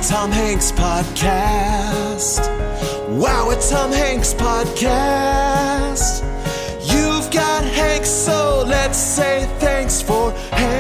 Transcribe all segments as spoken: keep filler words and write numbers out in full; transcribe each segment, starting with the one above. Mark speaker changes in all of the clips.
Speaker 1: Tom Hanks Podcast. Wow, it's Tom Hanks Podcast. You've got Hanks, so let's say thanks for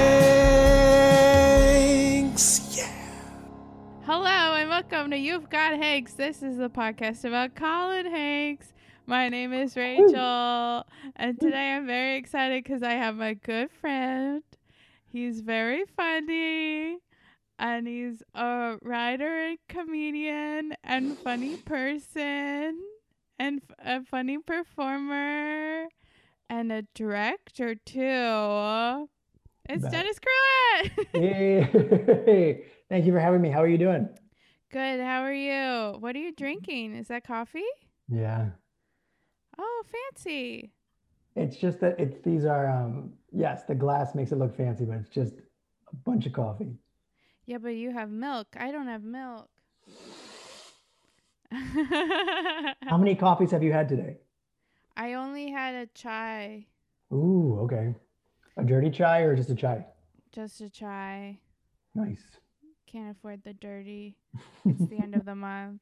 Speaker 1: Hanks. Yeah.
Speaker 2: Hello and welcome to You've Got Hanks. This is the podcast about Colin Hanks. My name is Rachel, and today I'm very excited because I have my good friend. He's very funny, and he's a writer and comedian and funny person and f- a funny performer and a director too. It's
Speaker 3: Bye.
Speaker 2: Dennis Cruet.
Speaker 3: Hey, thank you for having me. How are you doing?
Speaker 2: Good. How are you? What are you drinking? Is that coffee?
Speaker 3: Yeah,
Speaker 2: Oh, fancy.
Speaker 3: it's just that it's these are um yes, the glass makes it look fancy, but it's just a bunch of coffee.
Speaker 2: Yeah, but you have milk. I don't have milk.
Speaker 3: How many coffees have you had today?
Speaker 2: I only had a chai.
Speaker 3: Ooh, okay. A dirty chai or just a chai?
Speaker 2: Just a chai.
Speaker 3: Nice.
Speaker 2: Can't afford the dirty. It's the end of the month.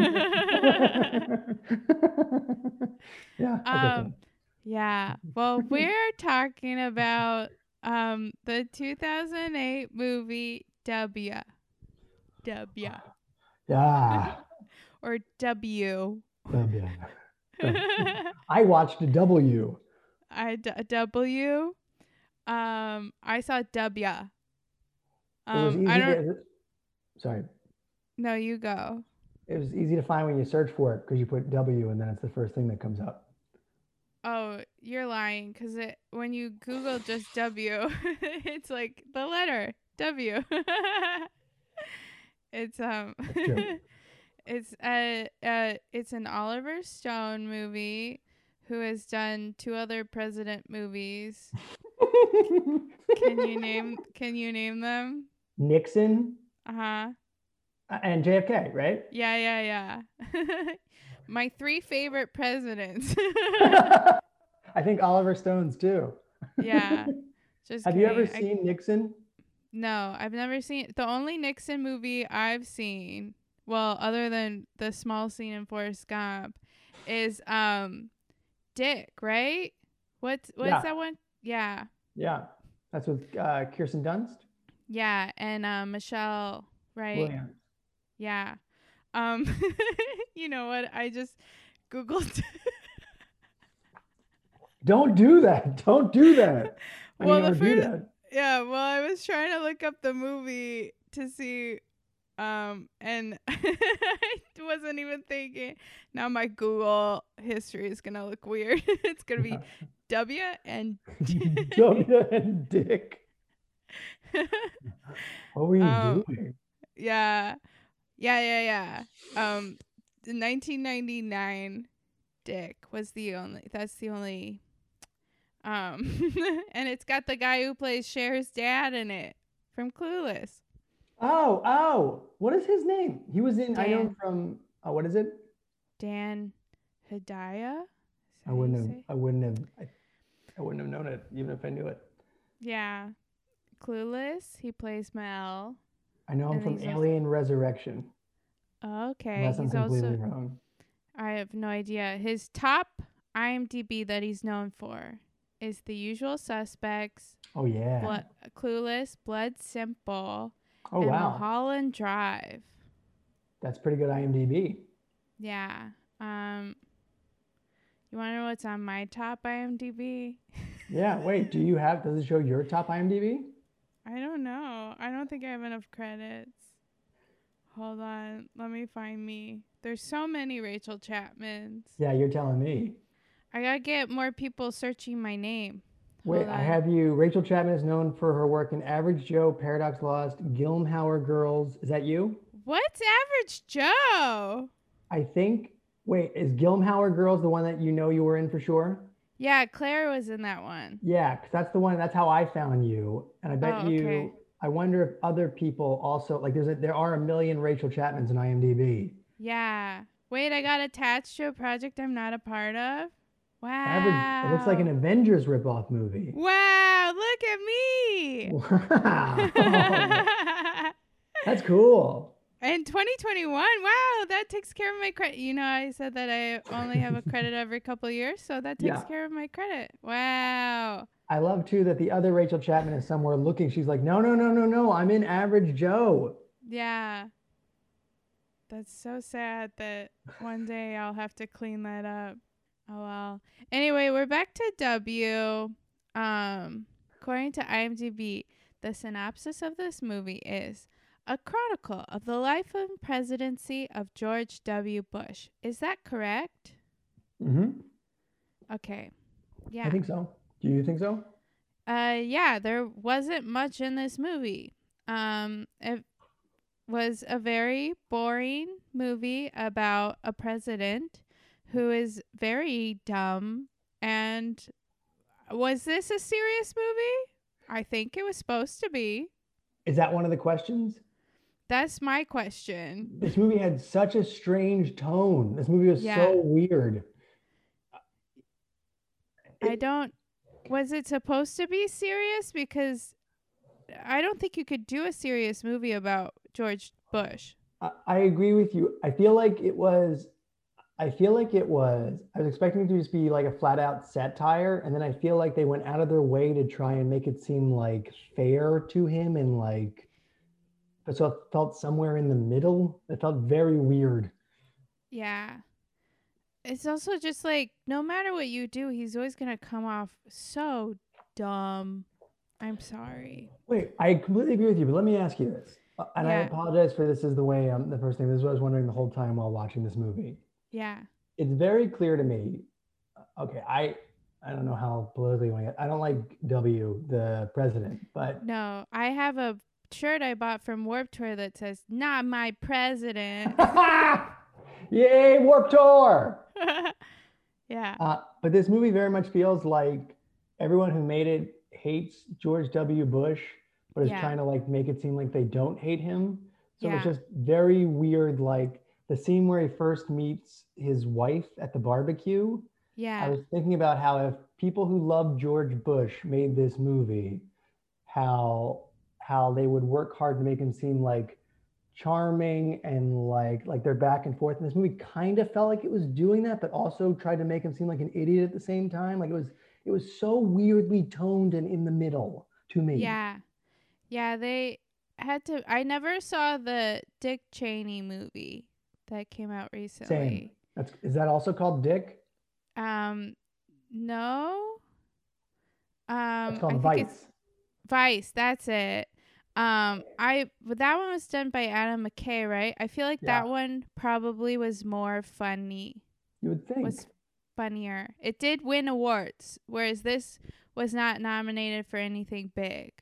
Speaker 3: Yeah. I get
Speaker 2: Um, yeah. Well, we're talking about um the two thousand eight movie W. W.
Speaker 3: that. Yeah.
Speaker 2: Or W.
Speaker 3: W. I watched W.
Speaker 2: I d- W. Um, I saw W.
Speaker 3: It was
Speaker 2: Um,
Speaker 3: easy
Speaker 2: I don't.
Speaker 3: to, sorry.
Speaker 2: No, you go.
Speaker 3: It was easy to find when you search for it because you put W and then it's the first thing that comes up.
Speaker 2: Oh, you're lying because it when you Google just W, it's like the letter W. It's um,
Speaker 3: That's true.
Speaker 2: it's a uh, it's an Oliver Stone movie who has done two other president movies. Can you name Can you name them?
Speaker 3: Nixon
Speaker 2: Uh huh.
Speaker 3: and J F K, right?
Speaker 2: Yeah, yeah, yeah. My three favorite presidents.
Speaker 3: I think Oliver Stone's too.
Speaker 2: Yeah. Just
Speaker 3: Have you ever
Speaker 2: kidding. I-
Speaker 3: seen Nixon?
Speaker 2: No, I've never seen the only Nixon movie I've seen, well, other than the small scene in Forrest Gump, is um Dick, right? What's what's
Speaker 3: Yeah.
Speaker 2: that one? Yeah.
Speaker 3: Yeah, that's with uh, Kirsten Dunst.
Speaker 2: Yeah, and uh, Michelle, right?
Speaker 3: Williams.
Speaker 2: Yeah. Um you know what? I just Googled
Speaker 3: Don't do that. Don't do that. I
Speaker 2: Well,
Speaker 3: never
Speaker 2: the
Speaker 3: do
Speaker 2: first-
Speaker 3: that.
Speaker 2: Yeah, well, I was trying to look up the movie to see, um, and I wasn't even thinking. Now my Google history is gonna look weird. It's gonna be W and
Speaker 3: W and Dick. What were you
Speaker 2: Um,
Speaker 3: doing?
Speaker 2: yeah, yeah, yeah, yeah. Um, the nineteen ninety-nine Dick was the only. That's the only. Um, and it's got the guy who plays Cher's dad in it from Clueless.
Speaker 3: Oh, oh, what is his name? He was in. I know him
Speaker 2: Dan.
Speaker 3: from. Uh, what is it?
Speaker 2: Dan Hedaya? Is that
Speaker 3: I
Speaker 2: how
Speaker 3: wouldn't
Speaker 2: you
Speaker 3: have.
Speaker 2: say?
Speaker 3: I wouldn't have. I, I wouldn't have known it, even if I knew it.
Speaker 2: Yeah. Clueless. He plays Mel.
Speaker 3: I know him
Speaker 2: And
Speaker 3: from
Speaker 2: he's also-
Speaker 3: Alien Resurrection.
Speaker 2: Okay.
Speaker 3: Unless I'm
Speaker 2: He's
Speaker 3: completely
Speaker 2: also.
Speaker 3: wrong.
Speaker 2: I have no idea. His top IMDb that he's known for is The Usual Suspects,
Speaker 3: Oh yeah.
Speaker 2: Blood, Clueless, Blood Simple,
Speaker 3: Oh
Speaker 2: and
Speaker 3: wow.
Speaker 2: Mulholland Drive.
Speaker 3: That's pretty good IMDb.
Speaker 2: Yeah. Um. You want to know what's on my top IMDb?
Speaker 3: Yeah. Wait. Do you have? Does it show your top IMDb?
Speaker 2: I don't know. I don't think I have enough credits. Hold on. Let me find me. There's so many Rachel Chapmans.
Speaker 3: Yeah, you're telling me.
Speaker 2: I gotta get more people searching my name.
Speaker 3: Wait,
Speaker 2: Hold
Speaker 3: I
Speaker 2: on.
Speaker 3: have you. Rachel Chapman is known for her work in Average Joe, Paradox Lost, Gilmhauer Girls. Is that you?
Speaker 2: What's Average Joe?
Speaker 3: I think. Wait, is Gilmhauer Girls the one that you know you were in for sure?
Speaker 2: Yeah, Claire was in that one.
Speaker 3: Yeah, because that's the one. That's how I found you. And I bet
Speaker 2: Oh,
Speaker 3: you.
Speaker 2: okay.
Speaker 3: I wonder if other people also like. There's a, there are a million Rachel Chapmans in IMDb.
Speaker 2: Yeah. Wait, I got attached to a project I'm not a part of? Wow.
Speaker 3: Average. It looks like an Avengers ripoff movie.
Speaker 2: Wow, look at me.
Speaker 3: Wow. That's cool.
Speaker 2: In twenty twenty-one, wow, that takes care of my credit. You know, I said that I only have a credit every couple of years, so that takes
Speaker 3: Yeah.
Speaker 2: care of my credit. Wow.
Speaker 3: I love too that the other Rachel Chapman is somewhere looking. She's like, no, no, no, no, no. I'm in Average Joe.
Speaker 2: Yeah. That's so sad that one day I'll have to clean that up. Oh well. Anyway, we're back to W. Um, according to IMDb, the synopsis of this movie is a chronicle of the life and presidency of George W. Bush. Is that correct?
Speaker 3: Mm-hmm.
Speaker 2: Okay. Yeah.
Speaker 3: I think so. Do you think so?
Speaker 2: Uh, yeah, there wasn't much in this movie. Um, it was a very boring movie about a president who is very dumb. And was this a serious movie? I think it was supposed to be.
Speaker 3: Is that one of the questions?
Speaker 2: That's my question.
Speaker 3: This movie had such a strange tone. This movie was
Speaker 2: Yeah.
Speaker 3: so weird.
Speaker 2: I don't. Was it supposed to be serious? Because I don't think you could do a serious movie about George Bush.
Speaker 3: I, I agree with you. I feel like it was, I feel like it was, I was expecting it to just be like a flat out satire. And then I feel like they went out of their way to try and make it seem like fair to him and like, but so it felt somewhere in the middle. It felt very weird.
Speaker 2: Yeah. It's also just like, no matter what you do, he's always going to come off so dumb. I'm sorry.
Speaker 3: Wait, I completely agree with you, but let me ask you this. Uh, And I
Speaker 2: Yeah.
Speaker 3: apologize for this is the way, um, the first thing, this is what I was wondering the whole time while watching this movie.
Speaker 2: Yeah.
Speaker 3: It's very clear to me. Okay, I, I don't know how politically you want to get. I don't like W, the president, but
Speaker 2: No, I have a shirt I bought from Warped Tour that says, not my president.
Speaker 3: yay, Warped Tour!
Speaker 2: Yeah.
Speaker 3: Uh, but this movie very much feels like everyone who made it hates George W. Bush, but is
Speaker 2: Yeah.
Speaker 3: trying to like make it seem like they don't hate him. So it's
Speaker 2: Yeah.
Speaker 3: just very weird. Like the scene where he first meets his wife at the barbecue. I
Speaker 2: Yeah.
Speaker 3: was thinking about how if people who love George Bush made this movie, how how they would work hard to make him seem like charming and like like they're back and forth. And this movie kind of felt like it was doing that, but also tried to make him seem like an idiot at the same time. Like it was it was so weirdly toned and in the middle to me.
Speaker 2: Yeah. Yeah, they had to. I never saw the Dick Cheney movie that came out recently.
Speaker 3: Same. That's is that also called Dick?
Speaker 2: Um, no. Um,
Speaker 3: It's called
Speaker 2: I
Speaker 3: Vice.
Speaker 2: think it's Vice. That's it. Um, I but that one was done by Adam McKay, right? I feel like
Speaker 3: Yeah.
Speaker 2: that one probably was more funny.
Speaker 3: You would think.
Speaker 2: Was funnier. It did win awards, whereas this was not nominated for anything big.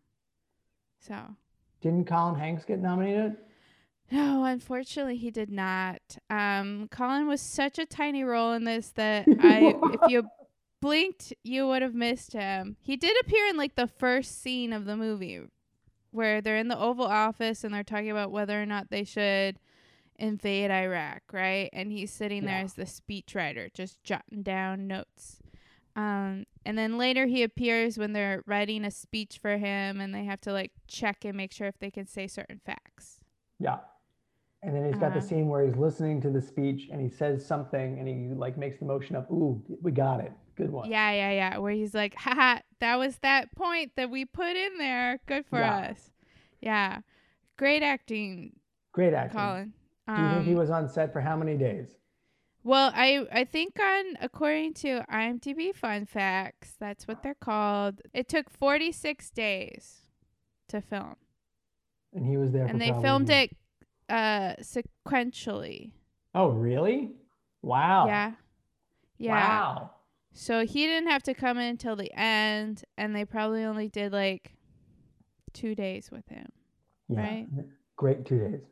Speaker 2: So.
Speaker 3: Didn't Colin Hanks get nominated?
Speaker 2: No, unfortunately, he did not. Um, Colin was such a tiny role in this that I, if you blinked, you would have missed him. He did appear in like the first scene of the movie, where they're in the Oval Office and they're talking about whether or not they should invade Iraq, right? And he's sitting there
Speaker 3: Yeah.
Speaker 2: as the speechwriter, just jotting down notes. Um, and then later he appears when they're writing a speech for him, and they have to like check and make sure if they can say certain facts.
Speaker 3: Yeah. And then he's got
Speaker 2: Uh-huh.
Speaker 3: the scene where he's listening to the speech and he says something and he like makes the motion of, ooh, we got it. Good one.
Speaker 2: Yeah, yeah, yeah. Where he's like, haha, that was that point that we put in there. Good for
Speaker 3: Yeah.
Speaker 2: us. Yeah. Great acting,
Speaker 3: Great acting.
Speaker 2: Colin.
Speaker 3: Do you think he
Speaker 2: Um,
Speaker 3: was on set for how many days?
Speaker 2: Well, I, I think on according to IMDb Fun Facts, that's what they're called. It took forty-six days to film.
Speaker 3: And he was there for
Speaker 2: And they
Speaker 3: probably-
Speaker 2: filmed it uh sequentially.
Speaker 3: Oh, really? Wow.
Speaker 2: Yeah. Yeah.
Speaker 3: Wow.
Speaker 2: So he didn't have to come in till the end, and they probably only did like two days with him.
Speaker 3: Yeah.
Speaker 2: Right.
Speaker 3: Great two days.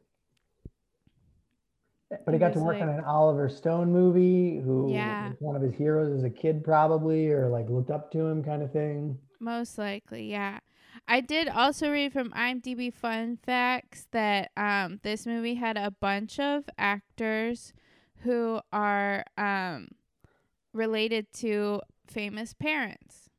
Speaker 3: But he
Speaker 2: It
Speaker 3: got to
Speaker 2: was
Speaker 3: work on
Speaker 2: like-
Speaker 3: an Oliver Stone movie who
Speaker 2: Yeah.
Speaker 3: was one of his heroes as a kid probably, or like looked up to him kind of thing.
Speaker 2: Most likely, yeah. I did also read from IMDb Fun Facts that um, this movie had a bunch of actors who are um, related to famous parents.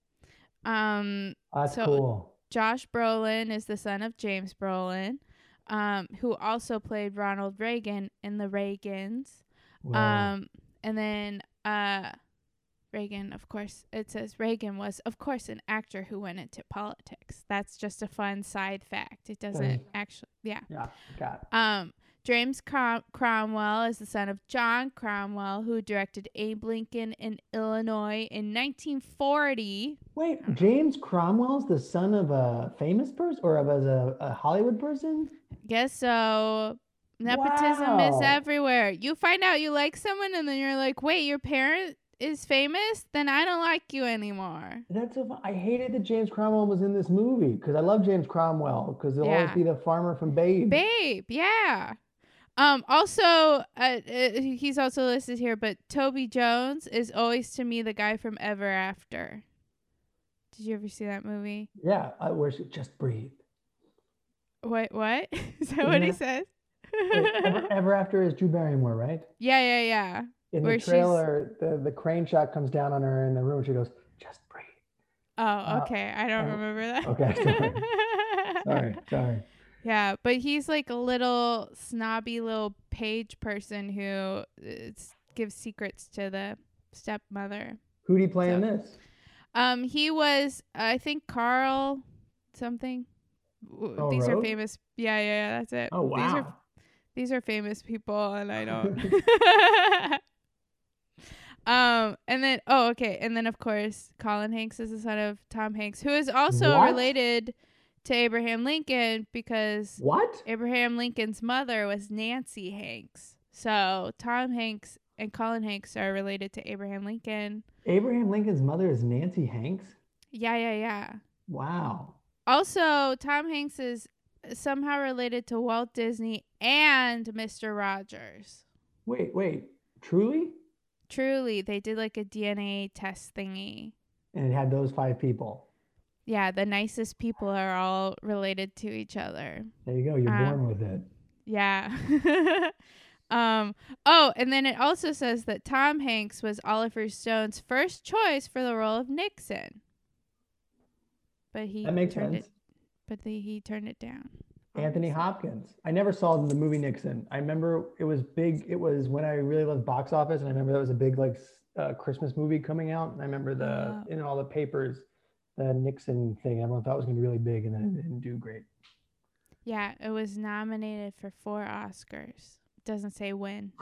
Speaker 2: Um,
Speaker 3: Oh, that's
Speaker 2: So-
Speaker 3: cool.
Speaker 2: Josh Brolin is the son of James Brolin. um, who also played Ronald Reagan in The Reagans.
Speaker 3: Whoa.
Speaker 2: Um, and then uh, Reagan, of course, it says Reagan was, of course, an actor who went into politics. That's just a fun side fact. It doesn't
Speaker 3: Nice.
Speaker 2: actually, yeah.
Speaker 3: Yeah, got it.
Speaker 2: Um, James Crom- Cromwell is the son of John Cromwell, who directed Abe Lincoln in Illinois in nineteen forty.
Speaker 3: Wait, James Cromwell's the son of a famous person or of a, a Hollywood person?
Speaker 2: Guess so. Nepotism is
Speaker 3: Wow.
Speaker 2: everywhere. You find out you like someone and then you're like, wait, your parent is famous? Then I don't like you anymore.
Speaker 3: That's so fun. I hated that James Cromwell was in this movie because I love James Cromwell because he'll
Speaker 2: Yeah.
Speaker 3: always be the farmer from Babe.
Speaker 2: Babe, yeah. Um. Also, uh, uh, he's also listed here, but Toby Jones is always to me the guy from Ever After. Did you ever see that movie?
Speaker 3: Yeah, I wish it just breathe.
Speaker 2: What? What? Is that
Speaker 3: Isn't
Speaker 2: what he
Speaker 3: that-
Speaker 2: says?
Speaker 3: Wait, Ever, Ever After is Drew Barrymore, right?
Speaker 2: Yeah, yeah, yeah.
Speaker 3: In
Speaker 2: Where
Speaker 3: the
Speaker 2: she's-
Speaker 3: trailer, the, the crane shot comes down on her in the room. She goes, just breathe.
Speaker 2: Oh,
Speaker 3: Uh,
Speaker 2: okay. I don't
Speaker 3: uh,
Speaker 2: remember that.
Speaker 3: okay, sorry. Sorry, sorry.
Speaker 2: Yeah, but he's like a little snobby little page person who uh, s- gives secrets to the stepmother.
Speaker 3: Who do you play in
Speaker 2: So-
Speaker 3: this?
Speaker 2: Um, he was, I think, Carl something. W-
Speaker 3: Carl
Speaker 2: These are
Speaker 3: Rove?
Speaker 2: famous. Yeah, yeah, yeah. That's it.
Speaker 3: Oh,
Speaker 2: These are
Speaker 3: wow.
Speaker 2: these are famous people, and I don't. um, and then oh, okay, and then of course, Colin Hanks is the son of Tom Hanks, who is also
Speaker 3: What?
Speaker 2: related to Abraham Lincoln because
Speaker 3: What?
Speaker 2: Abraham Lincoln's mother was Nancy Hanks. So Tom Hanks and Colin Hanks are related to Abraham Lincoln.
Speaker 3: Abraham Lincoln's mother is Nancy Hanks?
Speaker 2: Yeah, yeah, yeah.
Speaker 3: Wow.
Speaker 2: Also, Tom Hanks is somehow related to Walt Disney and Mister Rogers.
Speaker 3: Wait, wait. Truly?
Speaker 2: Truly, they did like a D N A test thingy.
Speaker 3: And it had those five people.
Speaker 2: Yeah, the nicest people are all related to each other.
Speaker 3: There you go. You're
Speaker 2: Um,
Speaker 3: born with it.
Speaker 2: Yeah. um. Oh, and then it also says that Tom Hanks was Oliver Stone's first choice for the role of Nixon. But he
Speaker 3: That makes
Speaker 2: turned
Speaker 3: sense.
Speaker 2: it. But the, he turned it down.
Speaker 3: Anthony
Speaker 2: obviously.
Speaker 3: Hopkins. I never saw the movie Nixon. I remember it was big. It was when I really loved box office, and I remember that was a big like s- uh, Christmas movie coming out. And I remember the
Speaker 2: Oh.
Speaker 3: in all the papers, the Nixon thing. Everyone thought it was going to be really big, and then it didn't do great.
Speaker 2: Yeah, it was nominated for four Oscars. It doesn't say when.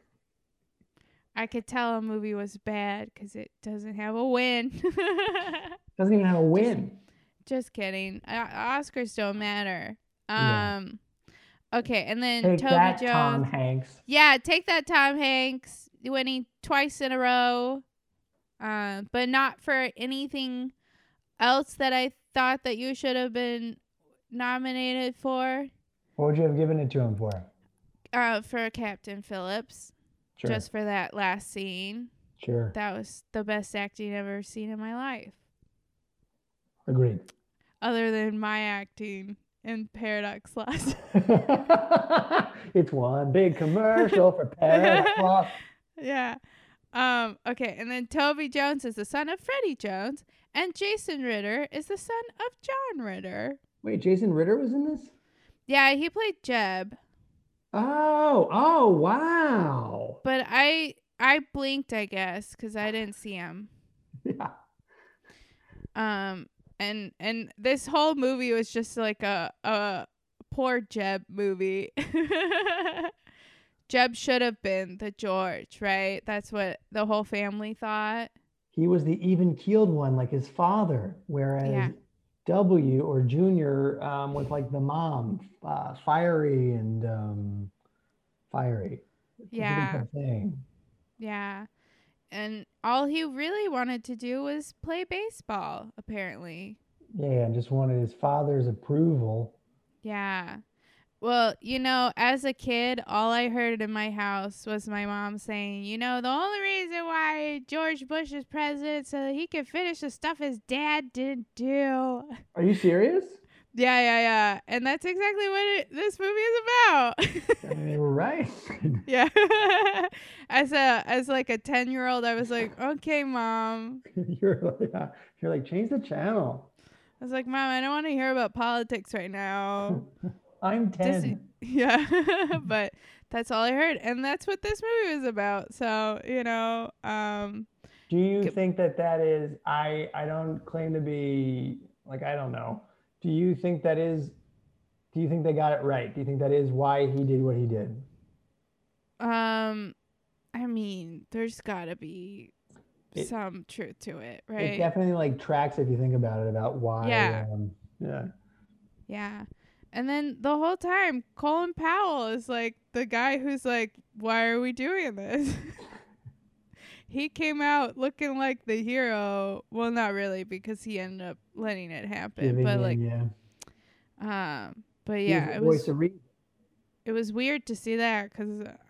Speaker 2: I could tell a movie was bad because it doesn't have a win.
Speaker 3: Doesn't even have a win.
Speaker 2: Just kidding. Uh, Oscars don't matter.
Speaker 3: Yeah.
Speaker 2: Um, okay, and then
Speaker 3: Take
Speaker 2: Toby
Speaker 3: that,
Speaker 2: Jones.
Speaker 3: Tom Hanks.
Speaker 2: Yeah, take that, Tom Hanks, winning twice in a row. Uh, but not for anything else that I thought that you should have been nominated for.
Speaker 3: What would you have given it to him for?
Speaker 2: Uh, for Captain Phillips,
Speaker 3: Sure.
Speaker 2: just for that last scene.
Speaker 3: Sure.
Speaker 2: That was the best acting I've ever seen in my life,
Speaker 3: Agreed.
Speaker 2: other than my acting in Paradox Lost.
Speaker 3: It's one big commercial for Paradise Lost.
Speaker 2: Yeah. Um, okay, and then Toby Jones is the son of Freddie Jones, and Jason Ritter is the son of John Ritter.
Speaker 3: Wait, Jason Ritter was in this?
Speaker 2: Yeah, he played Jeb,
Speaker 3: Oh, oh, wow.
Speaker 2: but I I blinked, I guess, because I didn't see him.
Speaker 3: Yeah.
Speaker 2: Um, and and this whole movie was just like a a poor Jeb movie. Jeb should have been the George, right? That's what the whole family thought.
Speaker 3: He was the even-keeled one, like his father, whereas
Speaker 2: Yeah.
Speaker 3: W or Junior um, was like the mom, uh, fiery and um, fiery. It's a
Speaker 2: Yeah.
Speaker 3: different thing.
Speaker 2: Yeah. And all he really wanted to do was play baseball, apparently.
Speaker 3: Yeah, and just wanted his father's approval.
Speaker 2: Yeah. Well, you know, as a kid, all I heard in my house was my mom saying, you know, the only reason why George Bush is president so that he could finish the stuff his dad didn't do.
Speaker 3: Are you serious?
Speaker 2: Yeah, yeah, yeah. And that's exactly what it, this movie is about.
Speaker 3: I mean, they were right.
Speaker 2: Yeah. as a as like a ten-year-old, I was like, "Okay, mom."
Speaker 3: you're like, uh, you're like, change the channel.
Speaker 2: I was like, "Mom, I don't want to hear about politics right now."
Speaker 3: I'm ten.
Speaker 2: Disney, yeah, but that's all I heard, and that's what this movie was about. So you know, um,
Speaker 3: Do you
Speaker 2: g-
Speaker 3: think that that is? I I don't claim to be like I don't know. Do you think that is? Do you think they got it right? Do you think that is why he did what he did?
Speaker 2: um, I mean, there's gotta be
Speaker 3: It
Speaker 2: some truth to it,
Speaker 3: it
Speaker 2: right?
Speaker 3: definitely like tracks if you think about it about why.
Speaker 2: Yeah,
Speaker 3: Um, yeah.
Speaker 2: yeah. And then the whole time, Colin Powell is like the guy who's like, "Why are we doing this?" He came out looking like the hero. Well, not really, because he ended up letting it happen.
Speaker 3: Giving
Speaker 2: But
Speaker 3: in,
Speaker 2: like,
Speaker 3: yeah.
Speaker 2: um, but
Speaker 3: He was
Speaker 2: yeah,
Speaker 3: the
Speaker 2: it
Speaker 3: voice
Speaker 2: was
Speaker 3: of reason.
Speaker 2: it was weird to see that because uh,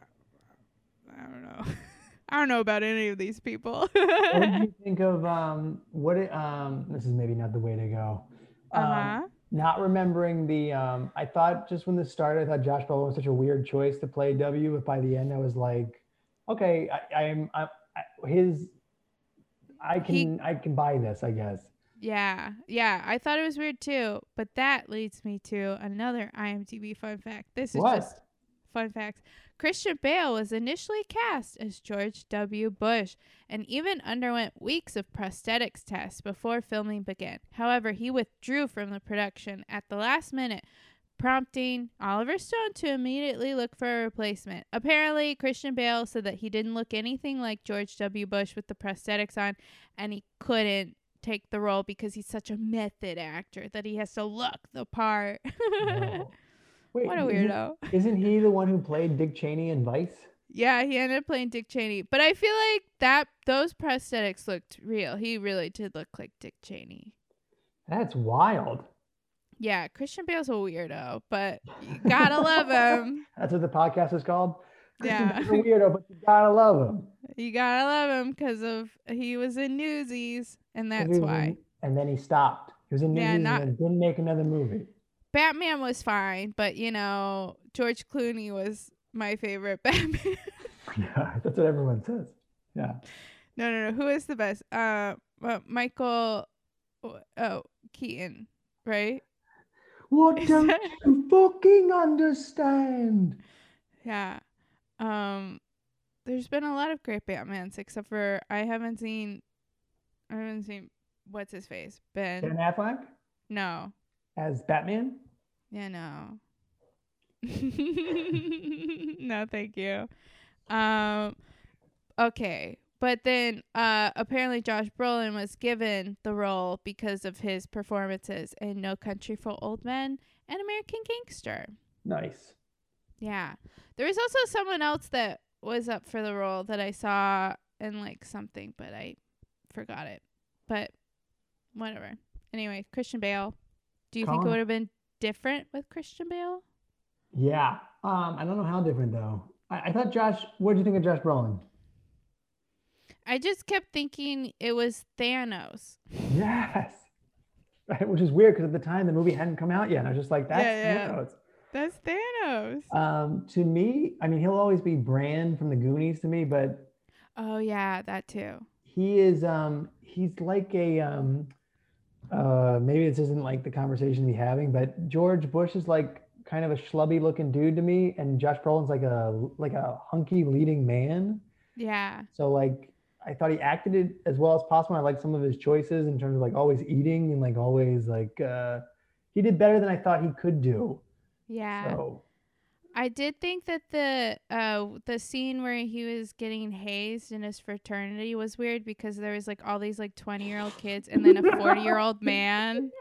Speaker 2: I don't know, I don't know about any of these people.
Speaker 3: What did you think of um what it um this is maybe not the way to go.
Speaker 2: Uh
Speaker 3: Um
Speaker 2: huh.
Speaker 3: not remembering the um I thought just when this started, I thought Josh Brolin was such a weird choice to play W, but by the end I was like, okay, I, I'm I, I, his I
Speaker 2: He,
Speaker 3: can I can buy this, I guess.
Speaker 2: yeah, yeah. I thought it was weird too. But that leads me to another IMDb fun fact. This is
Speaker 3: What?
Speaker 2: just fun facts. Christian Bale was initially cast as George W. Bush and even underwent weeks of prosthetics tests before filming began. However, he withdrew from the production at the last minute, prompting Oliver Stone to immediately look for a replacement. Apparently, Christian Bale said that he didn't look anything like George W. Bush with the prosthetics on, and he couldn't take the role because he's such a method actor that he has to look the part.
Speaker 3: No. Wait,
Speaker 2: What a
Speaker 3: isn't,
Speaker 2: weirdo.
Speaker 3: isn't he the one who played Dick Cheney in Vice?
Speaker 2: Yeah, he ended up playing Dick Cheney. But I feel like that those prosthetics looked real. He really did look like Dick Cheney.
Speaker 3: That's wild.
Speaker 2: Yeah, Christian Bale's a weirdo, but you gotta love him.
Speaker 3: That's what the podcast is called. Christian
Speaker 2: Yeah.
Speaker 3: Bale's a weirdo, but you gotta love him.
Speaker 2: You gotta love him because of he was in Newsies, and
Speaker 3: 'Cause
Speaker 2: that's
Speaker 3: he was
Speaker 2: why.
Speaker 3: in- and then he stopped. He was in
Speaker 2: Yeah,
Speaker 3: Newsies
Speaker 2: not-
Speaker 3: and then didn't make another movie.
Speaker 2: Batman was fine, but you know, George Clooney was my favorite Batman.
Speaker 3: Yeah, that's what everyone says. Yeah.
Speaker 2: No, no, no. Who is the best? Uh, uh Michael. Oh, Keaton, right?
Speaker 3: What
Speaker 2: Is
Speaker 3: don't
Speaker 2: that-
Speaker 3: you fucking understand?
Speaker 2: Yeah. Um, there's been a lot of great Batmans, except for I haven't seen. I haven't seen what's his face Ben.
Speaker 3: Ben Affleck
Speaker 2: No.
Speaker 3: as Batman?
Speaker 2: Yeah, no. No, thank you. Um, okay. But then uh, apparently Josh Brolin was given the role because of his performances in No Country for Old Men and American Gangster.
Speaker 3: Nice.
Speaker 2: Yeah. There was also someone else that was up for the role that I saw in like something, but I forgot it. But whatever. Anyway, Christian Bale. Do you think it
Speaker 3: Colin?
Speaker 2: would have been different with Christian Bale?
Speaker 3: Yeah. Um, I don't know how different though. I, I thought Josh, what did you think of Josh Brolin?
Speaker 2: I just kept thinking it was Thanos.
Speaker 3: Yes. Right, which is weird because at the time the movie hadn't come out yet. And I was just like, that's
Speaker 2: Yeah, yeah.
Speaker 3: Thanos.
Speaker 2: That's Thanos.
Speaker 3: Um, to me, I mean, he'll always be Bran from the Goonies to me, but
Speaker 2: Oh yeah, that too.
Speaker 3: he is um he's like a um uh maybe this isn't like the conversation we're having, but George Bush is like kind of a schlubby looking dude to me, and Josh Brolin's like a like a hunky leading man.
Speaker 2: Yeah.
Speaker 3: So like I thought he acted it as well as possible. I like some of his choices in terms of like always eating and like always like uh he did better than I thought he could do.
Speaker 2: Yeah.
Speaker 3: So
Speaker 2: I did think that the uh the scene where he was getting hazed in his fraternity was weird because there was like all these like twenty year old kids and then a forty year old man.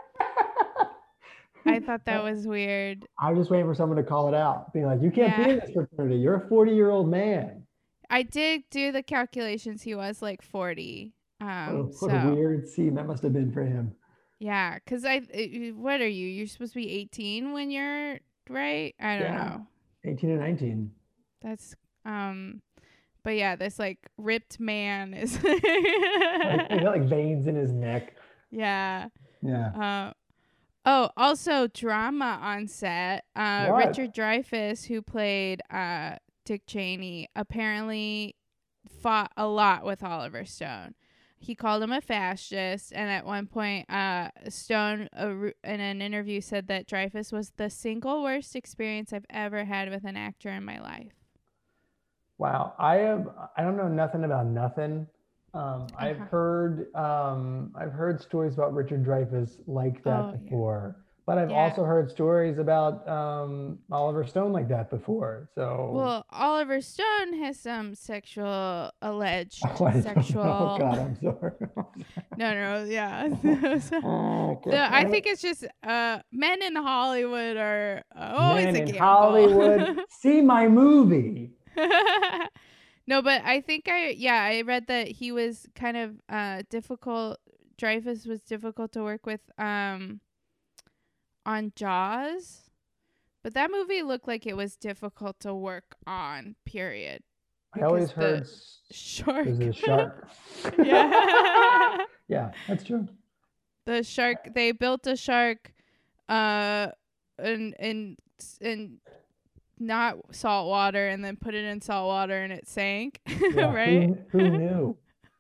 Speaker 2: I thought that was weird.
Speaker 3: I was just waiting for someone to call it out, being like, you can't be
Speaker 2: Yeah.
Speaker 3: in this fraternity. You're a forty year old man.
Speaker 2: I did do the calculations. He was like forty.
Speaker 3: What a,
Speaker 2: Um,
Speaker 3: what a
Speaker 2: so
Speaker 3: weird scene that must have been for him.
Speaker 2: yeah, because I, uh, what are you? You're supposed to be eighteen when you're right. I don't
Speaker 3: Yeah.
Speaker 2: know.
Speaker 3: eighteen or nineteen.
Speaker 2: That's um, but yeah, this like ripped man is.
Speaker 3: Like, he got like veins in his neck.
Speaker 2: Yeah.
Speaker 3: Yeah.
Speaker 2: Uh, oh, also drama on set. Uh,
Speaker 3: What?
Speaker 2: Richard Dreyfuss, who played uh Dick Cheney, apparently fought a lot with Oliver Stone. he called him a fascist, and at one point, uh, Stone uh, in an interview said that Dreyfuss was the single worst experience I've ever had with an actor in my life.
Speaker 3: Wow, I have I don't know nothing about nothing. Um, I've
Speaker 2: Uh-huh.
Speaker 3: heard um, I've heard stories about Richard Dreyfuss like that
Speaker 2: Oh, yeah.
Speaker 3: before, but I've
Speaker 2: Yeah.
Speaker 3: also heard stories about um, Oliver Stone like that before. So
Speaker 2: Well, Oliver Stone has some sexual alleged
Speaker 3: Oh, I don't know.
Speaker 2: sexual.
Speaker 3: Oh God, I'm sorry.
Speaker 2: No, no, yeah. So,
Speaker 3: Okay.
Speaker 2: the- I think it's just uh, men in Hollywood are uh, always
Speaker 3: Men
Speaker 2: a
Speaker 3: in
Speaker 2: gamble.
Speaker 3: Hollywood, see my movie.
Speaker 2: No, but I think I yeah I read that he was kind of uh difficult. Dreyfuss was difficult to work with um on Jaws, but that movie looked like it was difficult to work on. Period.
Speaker 3: I always
Speaker 2: Because the
Speaker 3: heard s-
Speaker 2: Shark.
Speaker 3: there's a shark.
Speaker 2: Yeah.
Speaker 3: Yeah, that's true.
Speaker 2: The shark. They built a shark, uh, in in in not salt water, and then put it in salt water, and it sank.
Speaker 3: Yeah,
Speaker 2: Right.
Speaker 3: Who, who knew?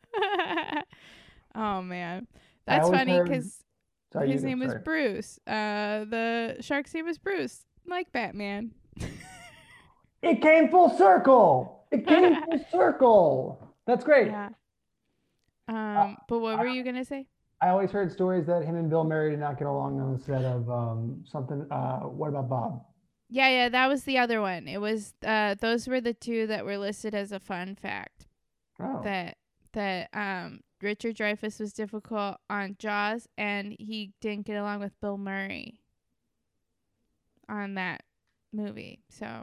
Speaker 2: Oh man,
Speaker 3: I
Speaker 2: that's
Speaker 3: always
Speaker 2: funny
Speaker 3: heard-
Speaker 2: because
Speaker 3: Sorry, you
Speaker 2: his
Speaker 3: go,
Speaker 2: name is
Speaker 3: sorry.
Speaker 2: Bruce. Uh, the shark's name is Bruce, like Batman.
Speaker 3: It came full circle. It came full circle. That's great.
Speaker 2: Yeah. Um, but what were you gonna say?
Speaker 3: I always heard stories that him and Bill Murray did not get along on the set of um, something. Uh, what about Bob?
Speaker 2: Yeah, yeah, that was the other one. It was uh, those were the two that were listed as a fun fact.
Speaker 3: Oh,
Speaker 2: That that um Richard Dreyfuss was difficult on Jaws, and he didn't get along with Bill Murray on that movie. So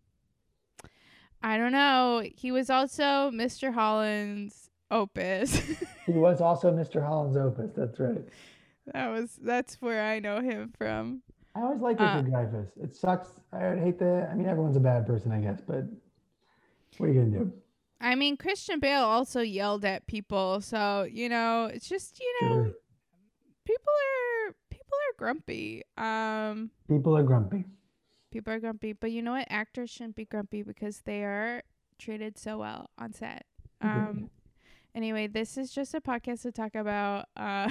Speaker 2: I don't know. He was also Mister Holland's opus.
Speaker 3: he was also Mister Holland's opus. That's right.
Speaker 2: That was that's where I know him from.
Speaker 3: I always liked
Speaker 2: Uh,
Speaker 3: Richard Dreyfuss. It sucks. I would hate the. I mean, everyone's a bad person, I guess, but what are you gonna do?
Speaker 2: I mean, Christian Bale also yelled at people, so you know, it's just you know,
Speaker 3: Sure.
Speaker 2: people are people are grumpy. Um,
Speaker 3: People are grumpy.
Speaker 2: people are grumpy, but you know what? Actors shouldn't be grumpy because they are treated so well on set. Um,
Speaker 3: Agreed.
Speaker 2: anyway, this is just a podcast to talk about. Uh,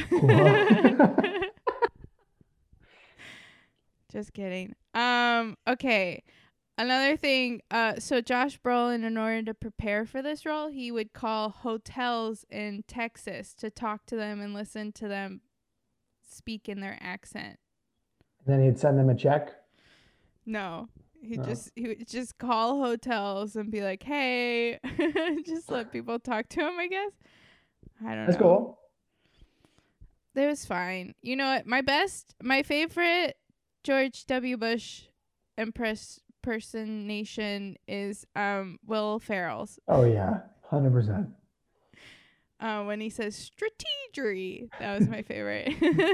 Speaker 2: just kidding. Um, okay. Another thing, uh, so Josh Brolin, in order to prepare for this role, he would call hotels in Texas to talk to them and listen to them speak in their accent.
Speaker 3: Then he'd send them a check.
Speaker 2: No, he
Speaker 3: No.
Speaker 2: just he would just call hotels and be like, "Hey," just let people talk to him. I guess. I don't
Speaker 3: That's
Speaker 2: know.
Speaker 3: cool.
Speaker 2: It was fine. You know what? My best, my favorite George W. Bush impress impersonation is um Will Ferrell's.
Speaker 3: Oh yeah, hundred percent.
Speaker 2: Uh, when he says strategery, that was my favorite.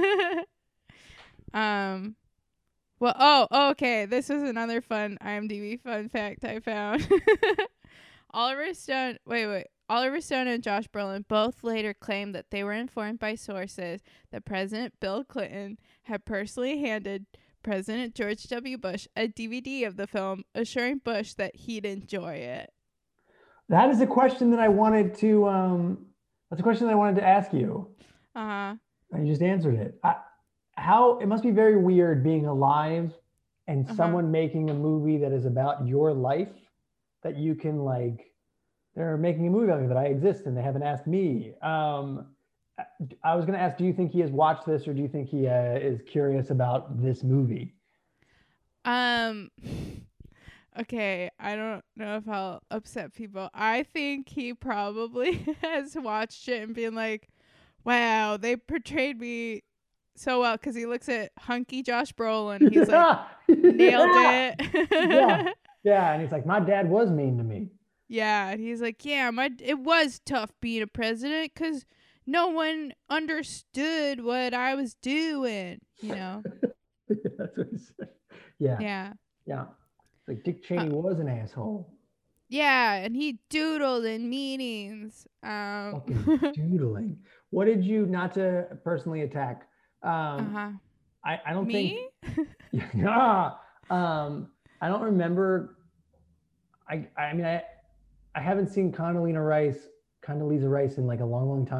Speaker 2: um, well, oh, oh, okay. This was another fun IMDb fun fact I found. Oliver Stone, wait, wait. Oliver Stone and Josh Brolin both later claimed that they were informed by sources that President Bill Clinton had personally handed President George W. Bush a D V D of the film, assuring Bush that he'd enjoy it.
Speaker 3: That is a question that I wanted to. Um, that's a question that I wanted to ask you.
Speaker 2: Uh huh.
Speaker 3: And you just answered it. I, how it must be very weird being alive and
Speaker 2: Uh-huh.
Speaker 3: someone making a movie that is about your life that you can like. They're making a movie about me that I exist and they haven't asked me. Um, I was going to ask, do you think he has watched this, or do you think he uh, is curious about this movie?
Speaker 2: Um. Okay, I don't know if I'll upset people. I think he probably has watched it and been like, "Wow, they portrayed me so well." Because he looks at hunky Josh Brolin, he's like, "Nailed it."
Speaker 3: Yeah. Yeah, and he's like, my dad was mean to me.
Speaker 2: Yeah, and he's like, "Yeah, my it was tough being a president because no one understood what I was doing." You know?
Speaker 3: That's what he said. Yeah,
Speaker 2: Yeah.
Speaker 3: yeah. Like Dick Cheney was an asshole.
Speaker 2: Yeah, and he doodled in meetings. Um,
Speaker 3: Fucking doodling. What did you, not to personally attack? Um,
Speaker 2: uh-huh.
Speaker 3: I, I don't
Speaker 2: Me?
Speaker 3: think. Yeah. Um, I don't remember. I I mean I I haven't seen Condoleezza Rice Condoleezza Rice in like a long long time.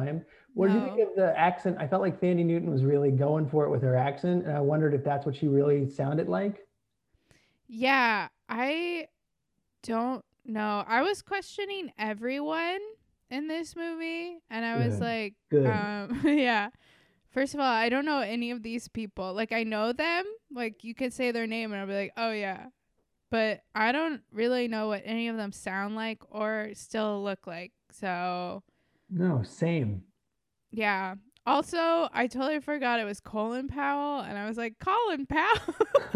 Speaker 3: What did you think
Speaker 2: No.
Speaker 3: of the accent? I felt like Thandie Newton was really going for it with her accent, and I wondered if that's what she really sounded like.
Speaker 2: Yeah, I don't know. I was questioning everyone in this movie, and I was
Speaker 3: Good.
Speaker 2: like,
Speaker 3: Good.
Speaker 2: um, yeah. First of all, I don't know any of these people. Like, I know them. Like, you could say their name, and I'll be like, oh, yeah. But I don't really know what any of them sound like or still look like. So,
Speaker 3: No, same.
Speaker 2: yeah. Also, I totally forgot it was Colin Powell, and I was like, Colin Powell?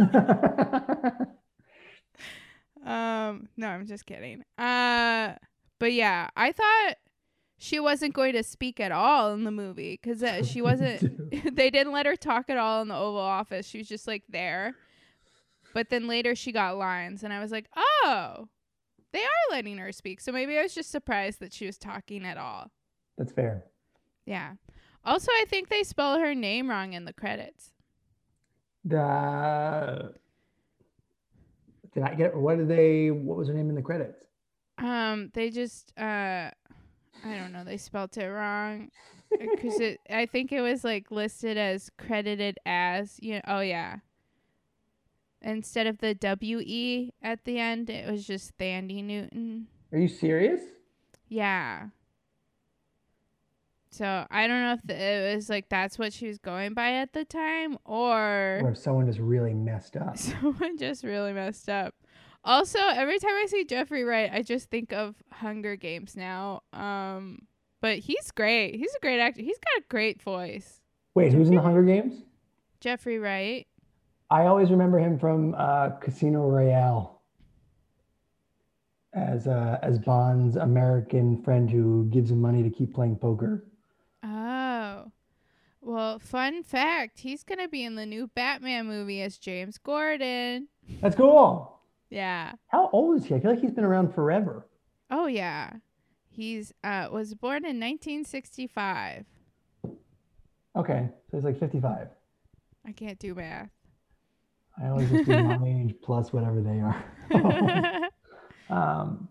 Speaker 2: um, no, I'm just kidding. Uh, but yeah, I thought she wasn't going to speak at all in the movie because uh, she wasn't, they didn't let her talk at all in the Oval Office. She was just like there. But then later she got lines, and I was like, oh, they are letting her speak. So maybe I was just surprised that she was talking at all.
Speaker 3: That's fair.
Speaker 2: Yeah. Also, I think they spell her name wrong in the credits.
Speaker 3: The did I get what did they? What was her name in the credits?
Speaker 2: Um, they just uh, I don't know. They spelled it wrong because it. I think it was like listed as credited as you know. Oh yeah. Instead of the W E at the end, it was just Thandie Newton.
Speaker 3: Are you serious?
Speaker 2: Yeah. So I don't know if the, it was like that's what she was going by at the time, or
Speaker 3: Or if someone just really messed up.
Speaker 2: someone just really messed up. Also, every time I see Jeffrey Wright, I just think of Hunger Games now. Um, but he's great. He's a great actor. He's got a great voice.
Speaker 3: Wait, who's in the Hunger Games?
Speaker 2: Jeffrey Wright.
Speaker 3: I always remember him from uh, Casino Royale as uh, as Bond's American friend who gives him money to keep playing poker.
Speaker 2: Oh. Well, fun fact, he's going to be in the new Batman movie as James Gordon.
Speaker 3: That's cool.
Speaker 2: Yeah.
Speaker 3: How old is he? I feel like he's been around forever.
Speaker 2: Oh, yeah. He's uh was born in nineteen sixty-five.
Speaker 3: Okay, so he's like fifty-five.
Speaker 2: I can't do math.
Speaker 3: I always just do my age plus whatever they are. um,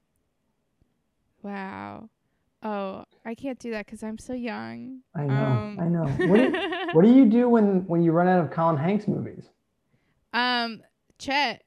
Speaker 2: Wow. Oh, I can't do that because I'm so young.
Speaker 3: I know,
Speaker 2: Um,
Speaker 3: I know. What do, what do you do when, when you run out of Colin Hanks movies?
Speaker 2: um, Chet.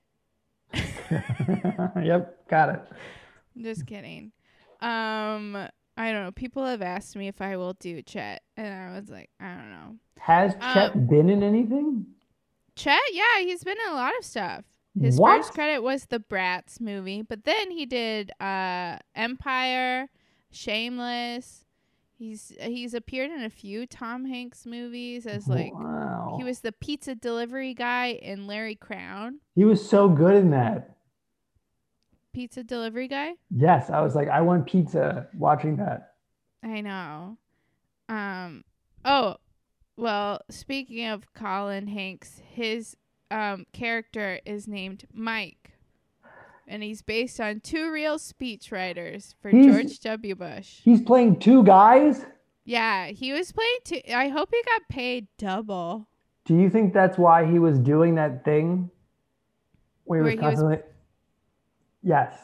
Speaker 3: Yep, got it.
Speaker 2: I'm just kidding. Um, I don't know. People have asked me if I will do Chet, and I was like, I don't know.
Speaker 3: Has Chet
Speaker 2: Um,
Speaker 3: been in anything?
Speaker 2: Chet, yeah, he's been in a lot of stuff. His
Speaker 3: What?
Speaker 2: first credit was the Bratz movie, but then he did uh Empire, Shameless. He's he's appeared in a few Tom Hanks movies as like
Speaker 3: Wow.
Speaker 2: he was the pizza delivery guy in Larry Crown.
Speaker 3: He was so good in that.
Speaker 2: Pizza delivery guy?
Speaker 3: Yes, I was like, I want pizza watching that.
Speaker 2: I know. Um oh, well, speaking of Colin Hanks, his um character is named Mike. And he's based on two real speechwriters for
Speaker 3: He's-
Speaker 2: George W. Bush.
Speaker 3: He's playing two guys?
Speaker 2: Yeah, he was playing two. I hope he got paid double.
Speaker 3: Do you think that's why he was doing that thing? Where he
Speaker 2: Where
Speaker 3: was
Speaker 2: he was-
Speaker 3: constantly. Yes.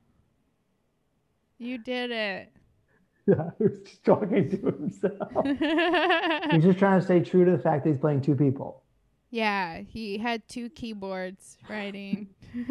Speaker 2: You did it.
Speaker 3: Yeah, he was just talking to himself. He's just trying to stay true to the fact that he's playing two people.
Speaker 2: Yeah, he had two keyboards writing.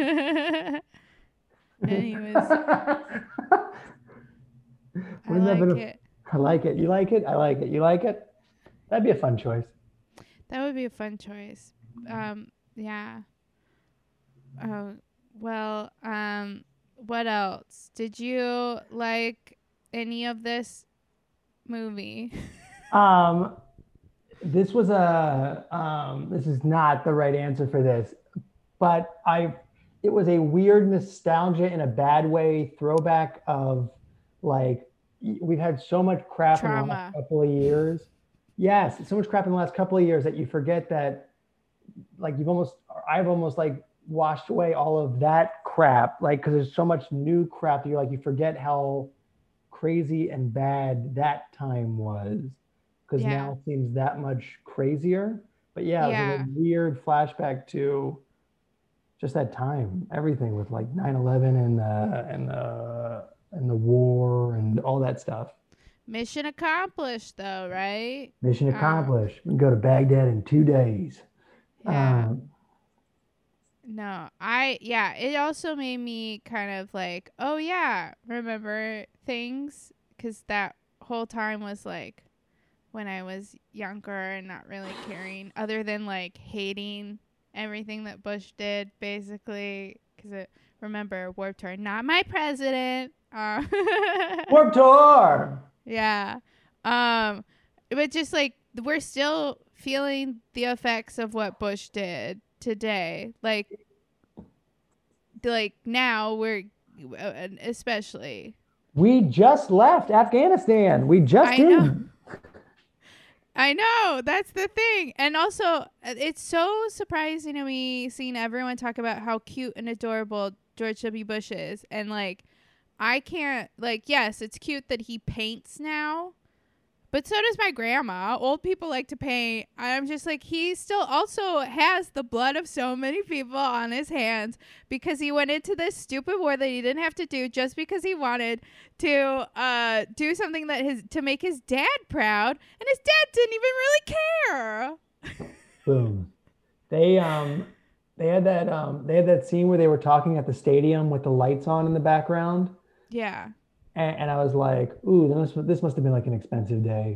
Speaker 2: And he was, I
Speaker 3: Wouldn't that
Speaker 2: like
Speaker 3: been a-
Speaker 2: it.
Speaker 3: I like it. You like it? I like it. You like it? That'd be a fun choice.
Speaker 2: That would be a fun choice. Um, yeah. Oh, well, um, what else? Did you like any of this movie?
Speaker 3: Um, this was a um, this is not the right answer for this, but I it was a weird nostalgia in a bad way throwback of like y- we've had so much crap in the
Speaker 2: Trauma.
Speaker 3: last couple of years. Yes, so much crap in the last couple of years that you forget that like you've almost I've almost like washed away all of that crap like because there's so much new crap that you're like you forget how crazy and bad that time was because
Speaker 2: Yeah.
Speaker 3: now it seems that much crazier. But yeah, it was like
Speaker 2: Yeah.
Speaker 3: a weird flashback to just that time, everything with like nine eleven and the and the and the war and all that stuff.
Speaker 2: Mission accomplished, though, right?
Speaker 3: Mission
Speaker 2: Um,
Speaker 3: accomplished. We can go to Baghdad in two days.
Speaker 2: Yeah.
Speaker 3: Um,
Speaker 2: No, I, yeah, it also made me kind of like, oh, yeah, remember things? Because that whole time was like when I was younger and not really caring, other than like hating everything that Bush did, basically. Because remember, Warped Tour, not my president. Uh,
Speaker 3: Warped Tour!
Speaker 2: yeah. Um, but just like, we're still feeling the effects of what Bush did today. Like, like now we're, uh, especially.
Speaker 3: We just left Afghanistan. We just
Speaker 2: I
Speaker 3: did.
Speaker 2: know. I know. That's the thing. And also, uh, it's so surprising to me seeing everyone talk about how cute and adorable George W. Bush is. And, like, I can't, like, yes, it's cute that he paints now. But so does my grandma. Old people like to paint. I'm just like, he still also has the blood of so many people on his hands because he went into this stupid war that he didn't have to do just because he wanted to uh, do something that his to make his dad proud, and his dad didn't even really care.
Speaker 3: Boom. They um they had that um they had that scene where they were talking at the stadium with the lights on in the background.
Speaker 2: Yeah.
Speaker 3: And, and I was like, ooh, this, this must have been like an expensive day.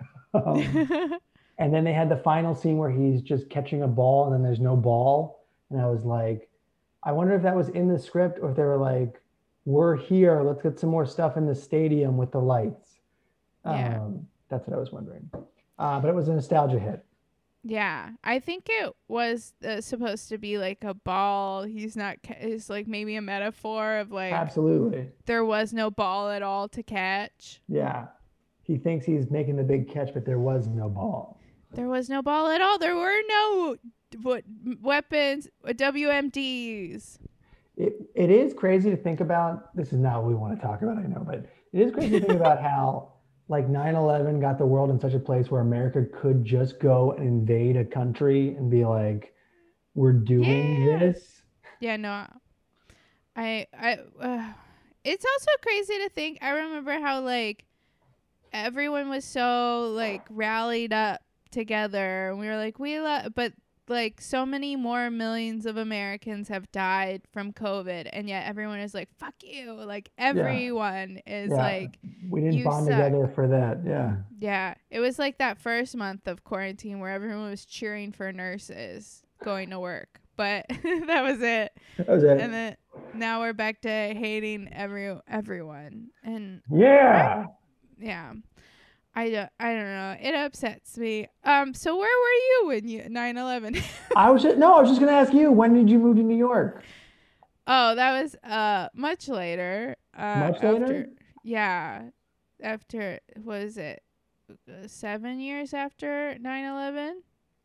Speaker 3: um, and then they had the final scene where he's just catching a ball and then there's no ball. And I was like, I wonder if that was in the script or if they were like, we're here, let's get some more stuff in the stadium with the lights.
Speaker 2: Yeah.
Speaker 3: Um, that's what I was wondering. Uh, but it was a nostalgia hit.
Speaker 2: Yeah, I think it was uh, supposed to be like a ball. He's not, ca- it's like maybe a metaphor of like,
Speaker 3: Absolutely.
Speaker 2: there was no ball at all to catch.
Speaker 3: Yeah. He thinks he's making the big catch, but there was no ball.
Speaker 2: There was no ball at all. There were no what weapons, uh, W M Ds.
Speaker 3: It, it is crazy to think about. This is not what we want to talk about, I know, but it is crazy to think about how like nine eleven got the world in such a place where America could just go and invade a country and be like, we're doing
Speaker 2: Yeah.
Speaker 3: this.
Speaker 2: Yeah, no. I, I, uh, it's also crazy to think. I remember how like everyone was so like rallied up together and we were like, we love, but like so many more millions of Americans have died from COVID, and yet everyone is like, fuck you. Like everyone is
Speaker 3: Yeah.
Speaker 2: like,
Speaker 3: We didn't
Speaker 2: you
Speaker 3: bond
Speaker 2: suck.
Speaker 3: together for that. Yeah.
Speaker 2: yeah, it was like that first month of quarantine where everyone was cheering for nurses going to work, but that was it.
Speaker 3: That was it.
Speaker 2: And then now we're back to hating every everyone, and
Speaker 3: yeah.
Speaker 2: yeah, I don't, I don't know. It upsets me. Um, so where were you when you nine eleven?
Speaker 3: I was just, no, I was just going to ask you, when did you move to New York?
Speaker 2: Oh, that was uh much later. Uh,
Speaker 3: Much later?
Speaker 2: after, yeah, after what is it? Uh, seven years after nine eleven.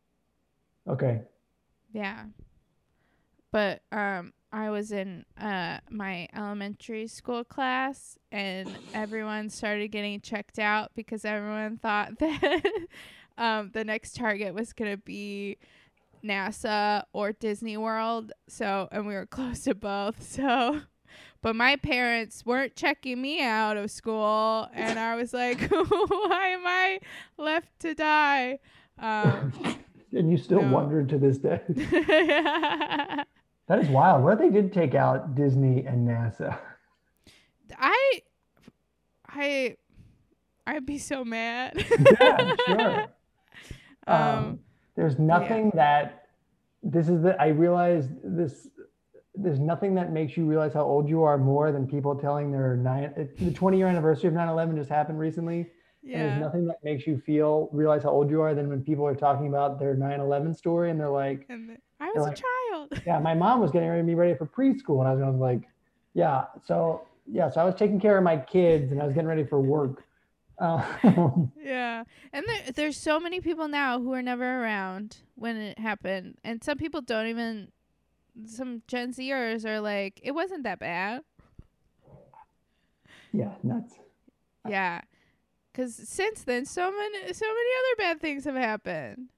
Speaker 3: Okay.
Speaker 2: Yeah. But um I was in uh my elementary school class and everyone started getting checked out because everyone thought that um the next target was going to be NASA or Disney World. So, and we were close to both. So, but my parents weren't checking me out of school and I was like, why am I left to die? Um
Speaker 3: And you still
Speaker 2: no.
Speaker 3: wonder to this day. That is wild. What if they did take out Disney and NASA?
Speaker 2: I, I, I'd be so mad.
Speaker 3: Yeah, sure. Um,
Speaker 2: Um,
Speaker 3: there's nothing that this is the I realize this there's nothing that makes you realize how old you are more than people telling their nine the twenty year anniversary of nine eleven just happened recently. And there's
Speaker 2: yeah.
Speaker 3: nothing that makes you feel realize how old you are than when people are talking about their nine eleven story and they're like,
Speaker 2: And then, I was
Speaker 3: like-
Speaker 2: a child.
Speaker 3: yeah, my mom was getting ready to be ready for preschool. And I was, I was like, yeah, so yeah, so I was taking care of my kids and I was getting ready for work. Uh,
Speaker 2: Yeah. And there, there's so many people now who are never around when it happened. And some people don't even, some Gen Zers are like, it wasn't that bad.
Speaker 3: yeah, nuts.
Speaker 2: Yeah. Because since then, so many, so many other bad things have happened.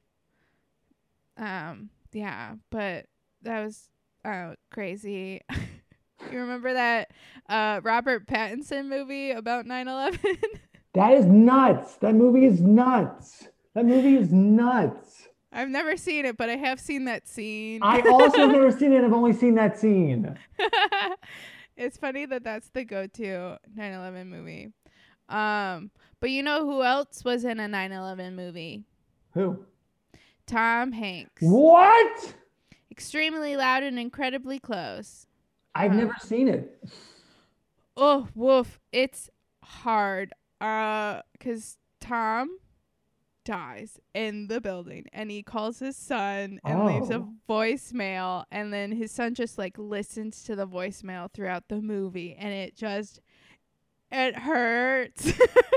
Speaker 2: Um, yeah, but that was uh, crazy. You remember that uh, Robert Pattinson movie about nine eleven?
Speaker 3: That is nuts. That movie is nuts. That movie is nuts.
Speaker 2: I've never seen it, but I have seen that scene.
Speaker 3: I also have never seen it. I've only seen that scene.
Speaker 2: It's funny that that's the go-to nine eleven movie. Um, but you know who else was in a nine eleven movie?
Speaker 3: Who?
Speaker 2: Tom Hanks.
Speaker 3: What?
Speaker 2: Extremely Loud and Incredibly Close.
Speaker 3: I've
Speaker 2: Um,
Speaker 3: never seen it.
Speaker 2: Oh, woof. It's hard. Uh, because Tom dies in the building and he calls his son and leaves a
Speaker 3: Oh.
Speaker 2: voicemail, and then his son just like listens to the voicemail throughout the movie, and it just it hurts.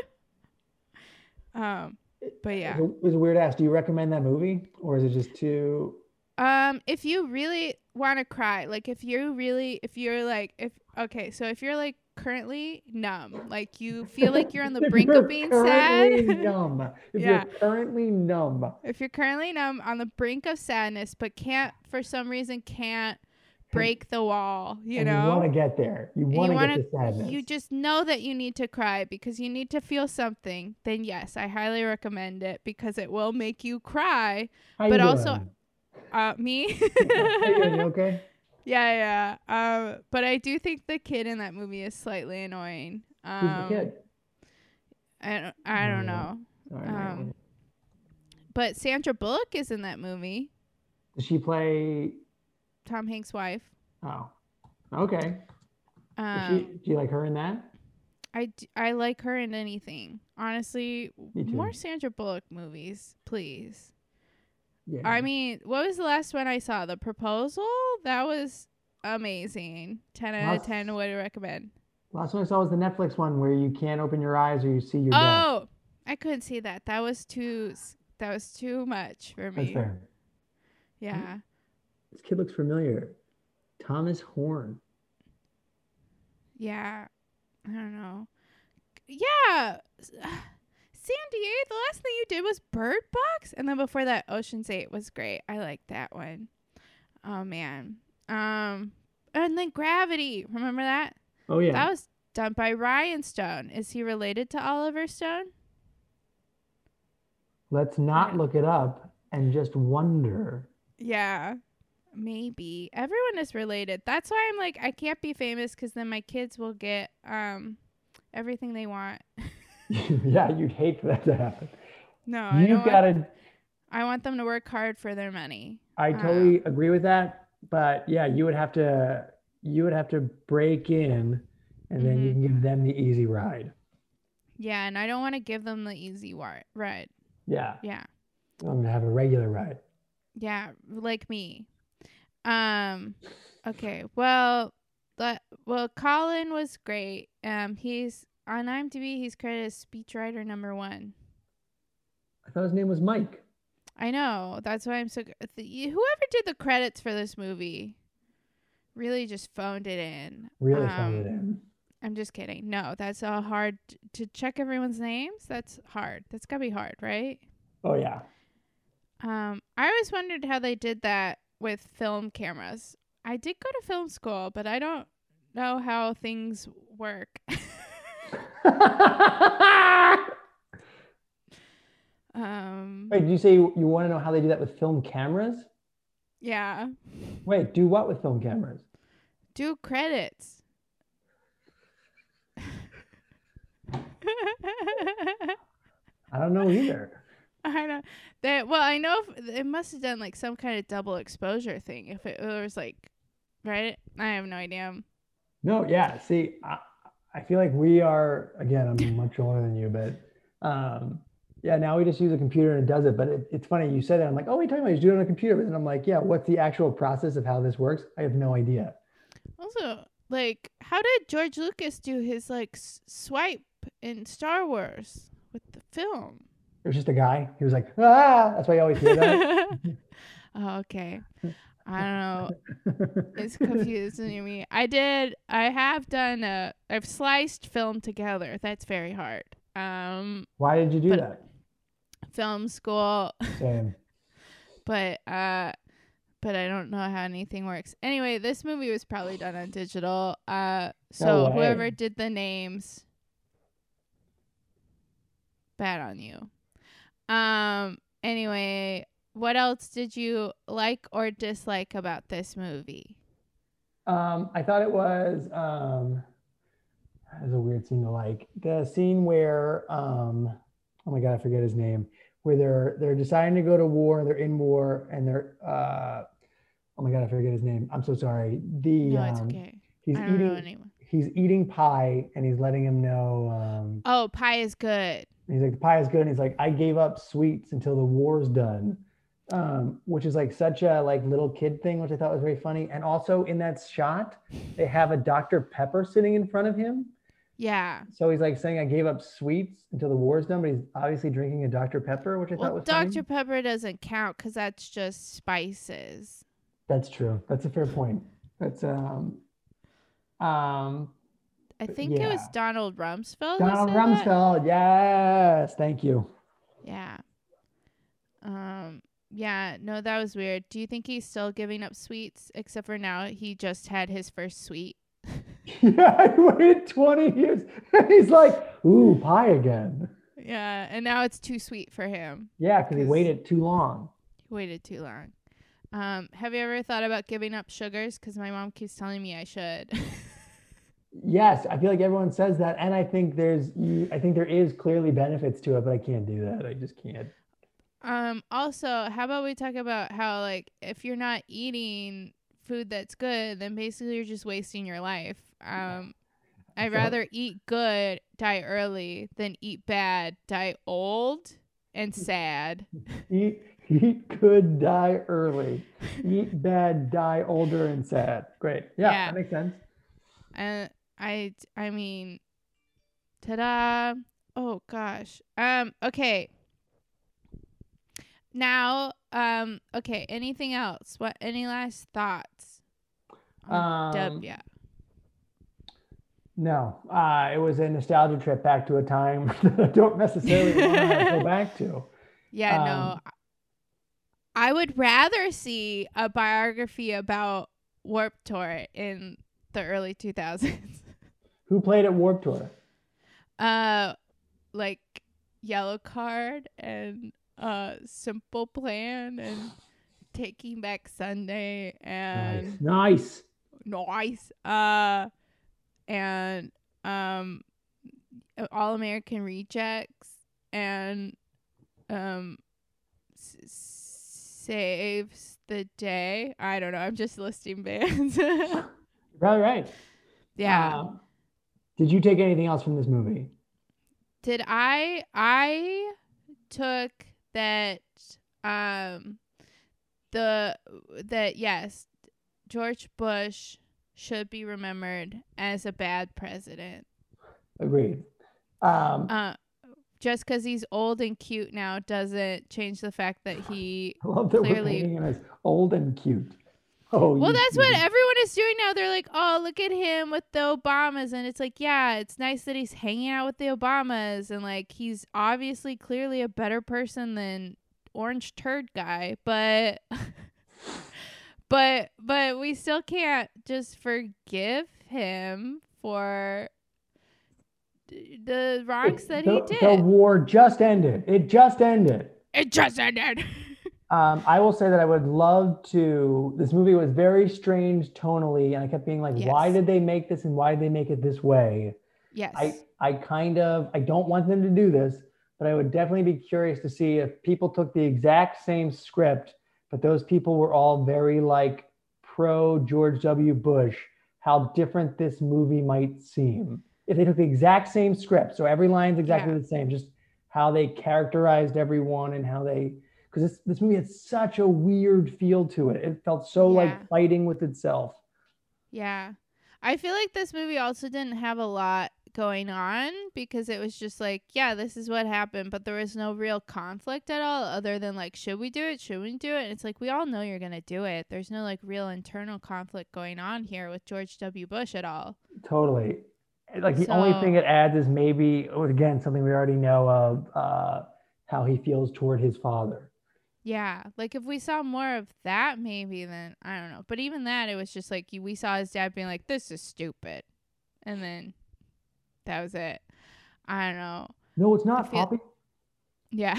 Speaker 2: um but yeah.
Speaker 3: It was a weird ass. Do you recommend that movie, or is it just too?
Speaker 2: Um if you really want to cry, like if you really if you're like if okay, so if you're like currently numb, like you feel like you're on the
Speaker 3: If
Speaker 2: brink
Speaker 3: you're
Speaker 2: of being
Speaker 3: currently
Speaker 2: sad.
Speaker 3: numb. If
Speaker 2: Yeah.
Speaker 3: you're currently numb.
Speaker 2: If you're currently numb on the brink of sadness, but can't, for some reason, can't break the wall, you
Speaker 3: and
Speaker 2: know?
Speaker 3: you want to get there. You
Speaker 2: And
Speaker 3: want to
Speaker 2: wanna-
Speaker 3: get the sadness.
Speaker 2: You just know that you need to cry because you need to feel something. Then yes, I highly recommend it because it will make you cry.
Speaker 3: How
Speaker 2: but
Speaker 3: you
Speaker 2: also-
Speaker 3: doing?
Speaker 2: Uh, me?
Speaker 3: How you doing? You okay?
Speaker 2: Yeah, yeah. Um, but I do think the kid in that movie is slightly annoying. Um,
Speaker 3: Who's the kid?
Speaker 2: I don't, I don't
Speaker 3: Oh,
Speaker 2: know.
Speaker 3: All right,
Speaker 2: Um, But Sandra Bullock is in that movie.
Speaker 3: Does she play?
Speaker 2: Tom Hanks' wife.
Speaker 3: Oh, okay. Is
Speaker 2: Um,
Speaker 3: she, do you like her in that?
Speaker 2: I, d- I like her in anything. Honestly,
Speaker 3: Me too.
Speaker 2: more Sandra Bullock movies, please.
Speaker 3: Yeah.
Speaker 2: I mean, what was the last one I saw? The Proposal? That was amazing. ten out of
Speaker 3: Last-
Speaker 2: ten would recommend.
Speaker 3: Last one I saw was the Netflix one where you can't open your eyes or you see your death.
Speaker 2: Oh, I couldn't see that. That was too s- that was too much for
Speaker 3: That's
Speaker 2: me.
Speaker 3: fair.
Speaker 2: Yeah.
Speaker 3: This kid looks familiar. Thomas Horn.
Speaker 2: Yeah. I don't know. Yeah. S- Sandy, the last thing you did was Bird Box, and then before that Ocean's eight was great. I liked that one. Oh man. Um and then Gravity. Remember that?
Speaker 3: Oh yeah.
Speaker 2: That was done by Ryan Stone. Is he related to Oliver Stone?
Speaker 3: Let's not
Speaker 2: Yeah.
Speaker 3: look it up and just wonder.
Speaker 2: Yeah. Maybe. Everyone is related. That's why I'm like I can't be famous cuz then my kids will get um everything they want.
Speaker 3: Yeah, you'd hate for that to happen.
Speaker 2: No, I
Speaker 3: You've
Speaker 2: don't
Speaker 3: got
Speaker 2: want,
Speaker 3: to.
Speaker 2: I want them to work hard for their money.
Speaker 3: I totally agree with that, but yeah, you would have to. You would have to break in, and then you
Speaker 2: Mhm.
Speaker 3: can give them the easy ride.
Speaker 2: Yeah, and I don't want to give them the easy wi- ride.
Speaker 3: Yeah,
Speaker 2: Yeah.
Speaker 3: I'm gonna have a regular ride.
Speaker 2: Yeah, like me. Um okay. Well, that well Colin was great. Um he's on IMDb, he's credited as speechwriter number one.
Speaker 3: I thought his name was Mike.
Speaker 2: I know. That's why I'm so. The, whoever did the credits for this movie really just phoned it in.
Speaker 3: Really
Speaker 2: Um,
Speaker 3: found it in.
Speaker 2: I'm just kidding. No, that's all hard t- to check everyone's names. That's hard. That's gotta be hard, right?
Speaker 3: Oh yeah.
Speaker 2: Um, I always wondered how they did that with film cameras. I did go to film school, but I don't know how things work. um,
Speaker 3: Wait, did you say you, you want to know how they do that with film cameras?
Speaker 2: yeah.
Speaker 3: Wait, do what with film cameras?
Speaker 2: Do credits.
Speaker 3: I don't know either.
Speaker 2: I know that. Well, I know if, it must have done like some kind of double exposure thing. If it was like, right? I have no idea.
Speaker 3: No, yeah. See, I, I feel like we are, again, I'm much older than you, but um, yeah, now we just use a computer and it does it. But it, it's funny, you said it. I'm like, oh, what are you talking about? You just do it on a computer. But then I'm like, yeah, what's the actual process of how this works? I have no idea.
Speaker 2: Also, like, how did George Lucas do his like s- swipe in Star Wars with the film?
Speaker 3: It was just a guy. He was like, ah, that's why you always hear that.
Speaker 2: Oh, okay. I don't know. It's confusing me. I did. I have done a. I've sliced film together. That's very hard. Um,
Speaker 3: Why did you do
Speaker 2: But-
Speaker 3: that?
Speaker 2: film school,
Speaker 3: Same.
Speaker 2: but uh, but I don't know how anything works. Anyway, this movie was probably done on digital. Uh, so
Speaker 3: No way.
Speaker 2: whoever did the names, bad on you. Um. Anyway, what else did you like or dislike about this movie?
Speaker 3: Um, I thought it was um, that was a weird scene to like. The scene where um, oh my god, I forget his name. Where they're they're deciding to go to war. They're in war, and they're uh, oh my god, I forget his name. I'm so sorry. The
Speaker 2: No, it's
Speaker 3: um,
Speaker 2: okay.
Speaker 3: he's
Speaker 2: I don't know
Speaker 3: eating
Speaker 2: anyone.
Speaker 3: he's eating pie, and he's letting him know. Um,
Speaker 2: Oh, pie is good.
Speaker 3: he's like, the pie is good, and he's like, I gave up sweets until the war's done. Um, which is like such a like little kid thing, which I thought was very funny. And also in that shot, they have a Doctor Pepper sitting in front of him.
Speaker 2: Yeah.
Speaker 3: So he's like saying, I gave up sweets until the war's done, but he's obviously drinking a Doctor Pepper, which I
Speaker 2: Well,
Speaker 3: thought was
Speaker 2: Doctor
Speaker 3: funny.
Speaker 2: Pepper doesn't count because that's just spices.
Speaker 3: That's true. That's a fair point. That's um um
Speaker 2: I think it was
Speaker 3: yeah.
Speaker 2: Donald Rumsfeld. who
Speaker 3: Donald
Speaker 2: said that.
Speaker 3: Rumsfeld. Yes, thank you.
Speaker 2: Yeah. Um. Yeah. No, that was weird. Do you think he's still giving up sweets? Except for now, he just had his first sweet.
Speaker 3: Yeah, he waited twenty years. And he's like, ooh, pie again.
Speaker 2: Yeah, and now it's too sweet for him.
Speaker 3: Yeah, because he
Speaker 2: 'Cause-
Speaker 3: waited too long.
Speaker 2: He waited too long. Um. Have you ever thought about giving up sugars? Because my mom keeps telling me I should.
Speaker 3: Yes, I feel like everyone says that, and I think there's, you- I think there is clearly benefits to it, but I can't do that. I just can't.
Speaker 2: Um, also, how about we talk about how, like, if you're not eating food that's good, then basically you're just wasting your life. Um, I'd
Speaker 3: So-
Speaker 2: rather eat good, die early, than eat bad, die old and sad.
Speaker 3: Eat, eat good, die early. Eat bad, die older and sad. Great. Yeah,
Speaker 2: Yeah.
Speaker 3: that makes sense.
Speaker 2: And I, I mean, ta-da. Oh, gosh. Um, okay. Now, um, okay, anything else? What, any last thoughts? on
Speaker 3: Um,
Speaker 2: Dub, yeah.
Speaker 3: No, uh, it was a nostalgia trip back to a time that I don't necessarily want to go back to.
Speaker 2: Yeah,
Speaker 3: um,
Speaker 2: no. I would rather see a biography about Warp Tour in the early two thousands.
Speaker 3: Who played at Warped Tour?
Speaker 2: uh, like Yellow Card and uh, Simple Plan and Taking Back Sunday and
Speaker 3: Nice.
Speaker 2: Nice. Uh, and um, All American Rejects and um, s- Saves the Day. I don't know. I'm just listing bands.
Speaker 3: You're probably right.
Speaker 2: Yeah.
Speaker 3: Um, did you take anything else from this movie?
Speaker 2: Did I I took that um the that yes, George Bush should be remembered as a bad president.
Speaker 3: Agreed. Um,
Speaker 2: Uh just cuz he's old and cute now doesn't change the fact that he
Speaker 3: I love that we're
Speaker 2: clearly-
Speaker 3: painting him as old and cute. Oh,
Speaker 2: Well,
Speaker 3: you
Speaker 2: that's what
Speaker 3: cutie.
Speaker 2: everyone is doing now. They're like, "Oh, look at him with the Obamas." And it's like, "Yeah, it's nice that he's hanging out with the Obamas and like he's obviously clearly a better person than Orange Turd guy, but but but we still can't just forgive him for d- the wrongs that he
Speaker 3: the,
Speaker 2: did.
Speaker 3: The war just ended. It just ended.
Speaker 2: It just ended.
Speaker 3: Um, I will say that I would love to. This movie was very strange tonally, and I kept being like,
Speaker 2: Yes.
Speaker 3: "Why did they make this, and why did they make it this way?"
Speaker 2: Yes.
Speaker 3: I, I kind of, I don't want them to do this, but I would definitely be curious to see if people took the exact same script, but those people were all very like pro George W. Bush, how different this movie might seem. If they took the exact same script, so every line's exactly
Speaker 2: Yeah.
Speaker 3: the same, just how they characterized everyone and how they, because this, this movie had such a weird feel to it. It felt so
Speaker 2: Yeah.
Speaker 3: like fighting with itself.
Speaker 2: Yeah. I feel like this movie also didn't have a lot going on because it was just like, yeah, this is what happened, but there was no real conflict at all other than like, should we do it? Should we do it? And it's like, we all know you're going to do it. There's no like real internal conflict going on here with George W. Bush at all.
Speaker 3: Totally. Like the only
Speaker 2: So-
Speaker 3: thing it adds is maybe, oh, again, something we already know of, uh, how he feels toward his father.
Speaker 2: Yeah. Like if we saw more of that, maybe then I don't know. But even that, it was just like you- we saw his dad being like, this is stupid. And then that was it. I don't know.
Speaker 3: No, it's not,
Speaker 2: I feel-
Speaker 3: Poppy.
Speaker 2: Yeah.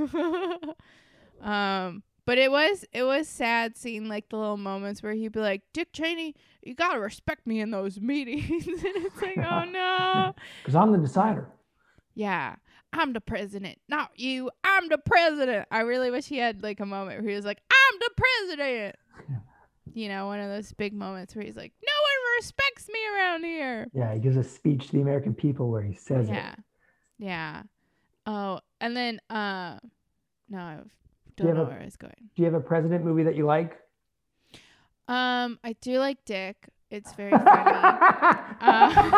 Speaker 2: um, but it was it was sad seeing like the little moments where he'd be like, Dick Cheney, you gotta respect me in those meetings. And it's like, oh no.
Speaker 3: Because I'm the decider.
Speaker 2: Yeah. I'm the president, not you. I'm the president. I really wish he had like a moment where he was like, I'm the president.
Speaker 3: Yeah.
Speaker 2: You know, one of those big moments where he's like, no one respects me around here.
Speaker 3: Yeah, he gives a speech to the American people where he says
Speaker 2: Yeah.
Speaker 3: it.
Speaker 2: Yeah. Oh, and then, uh, no, I
Speaker 3: Do you
Speaker 2: don't
Speaker 3: have
Speaker 2: know
Speaker 3: a-
Speaker 2: where I was going.
Speaker 3: Do you have a president movie that you like?
Speaker 2: Um, I do like Dick. It's very funny. uh,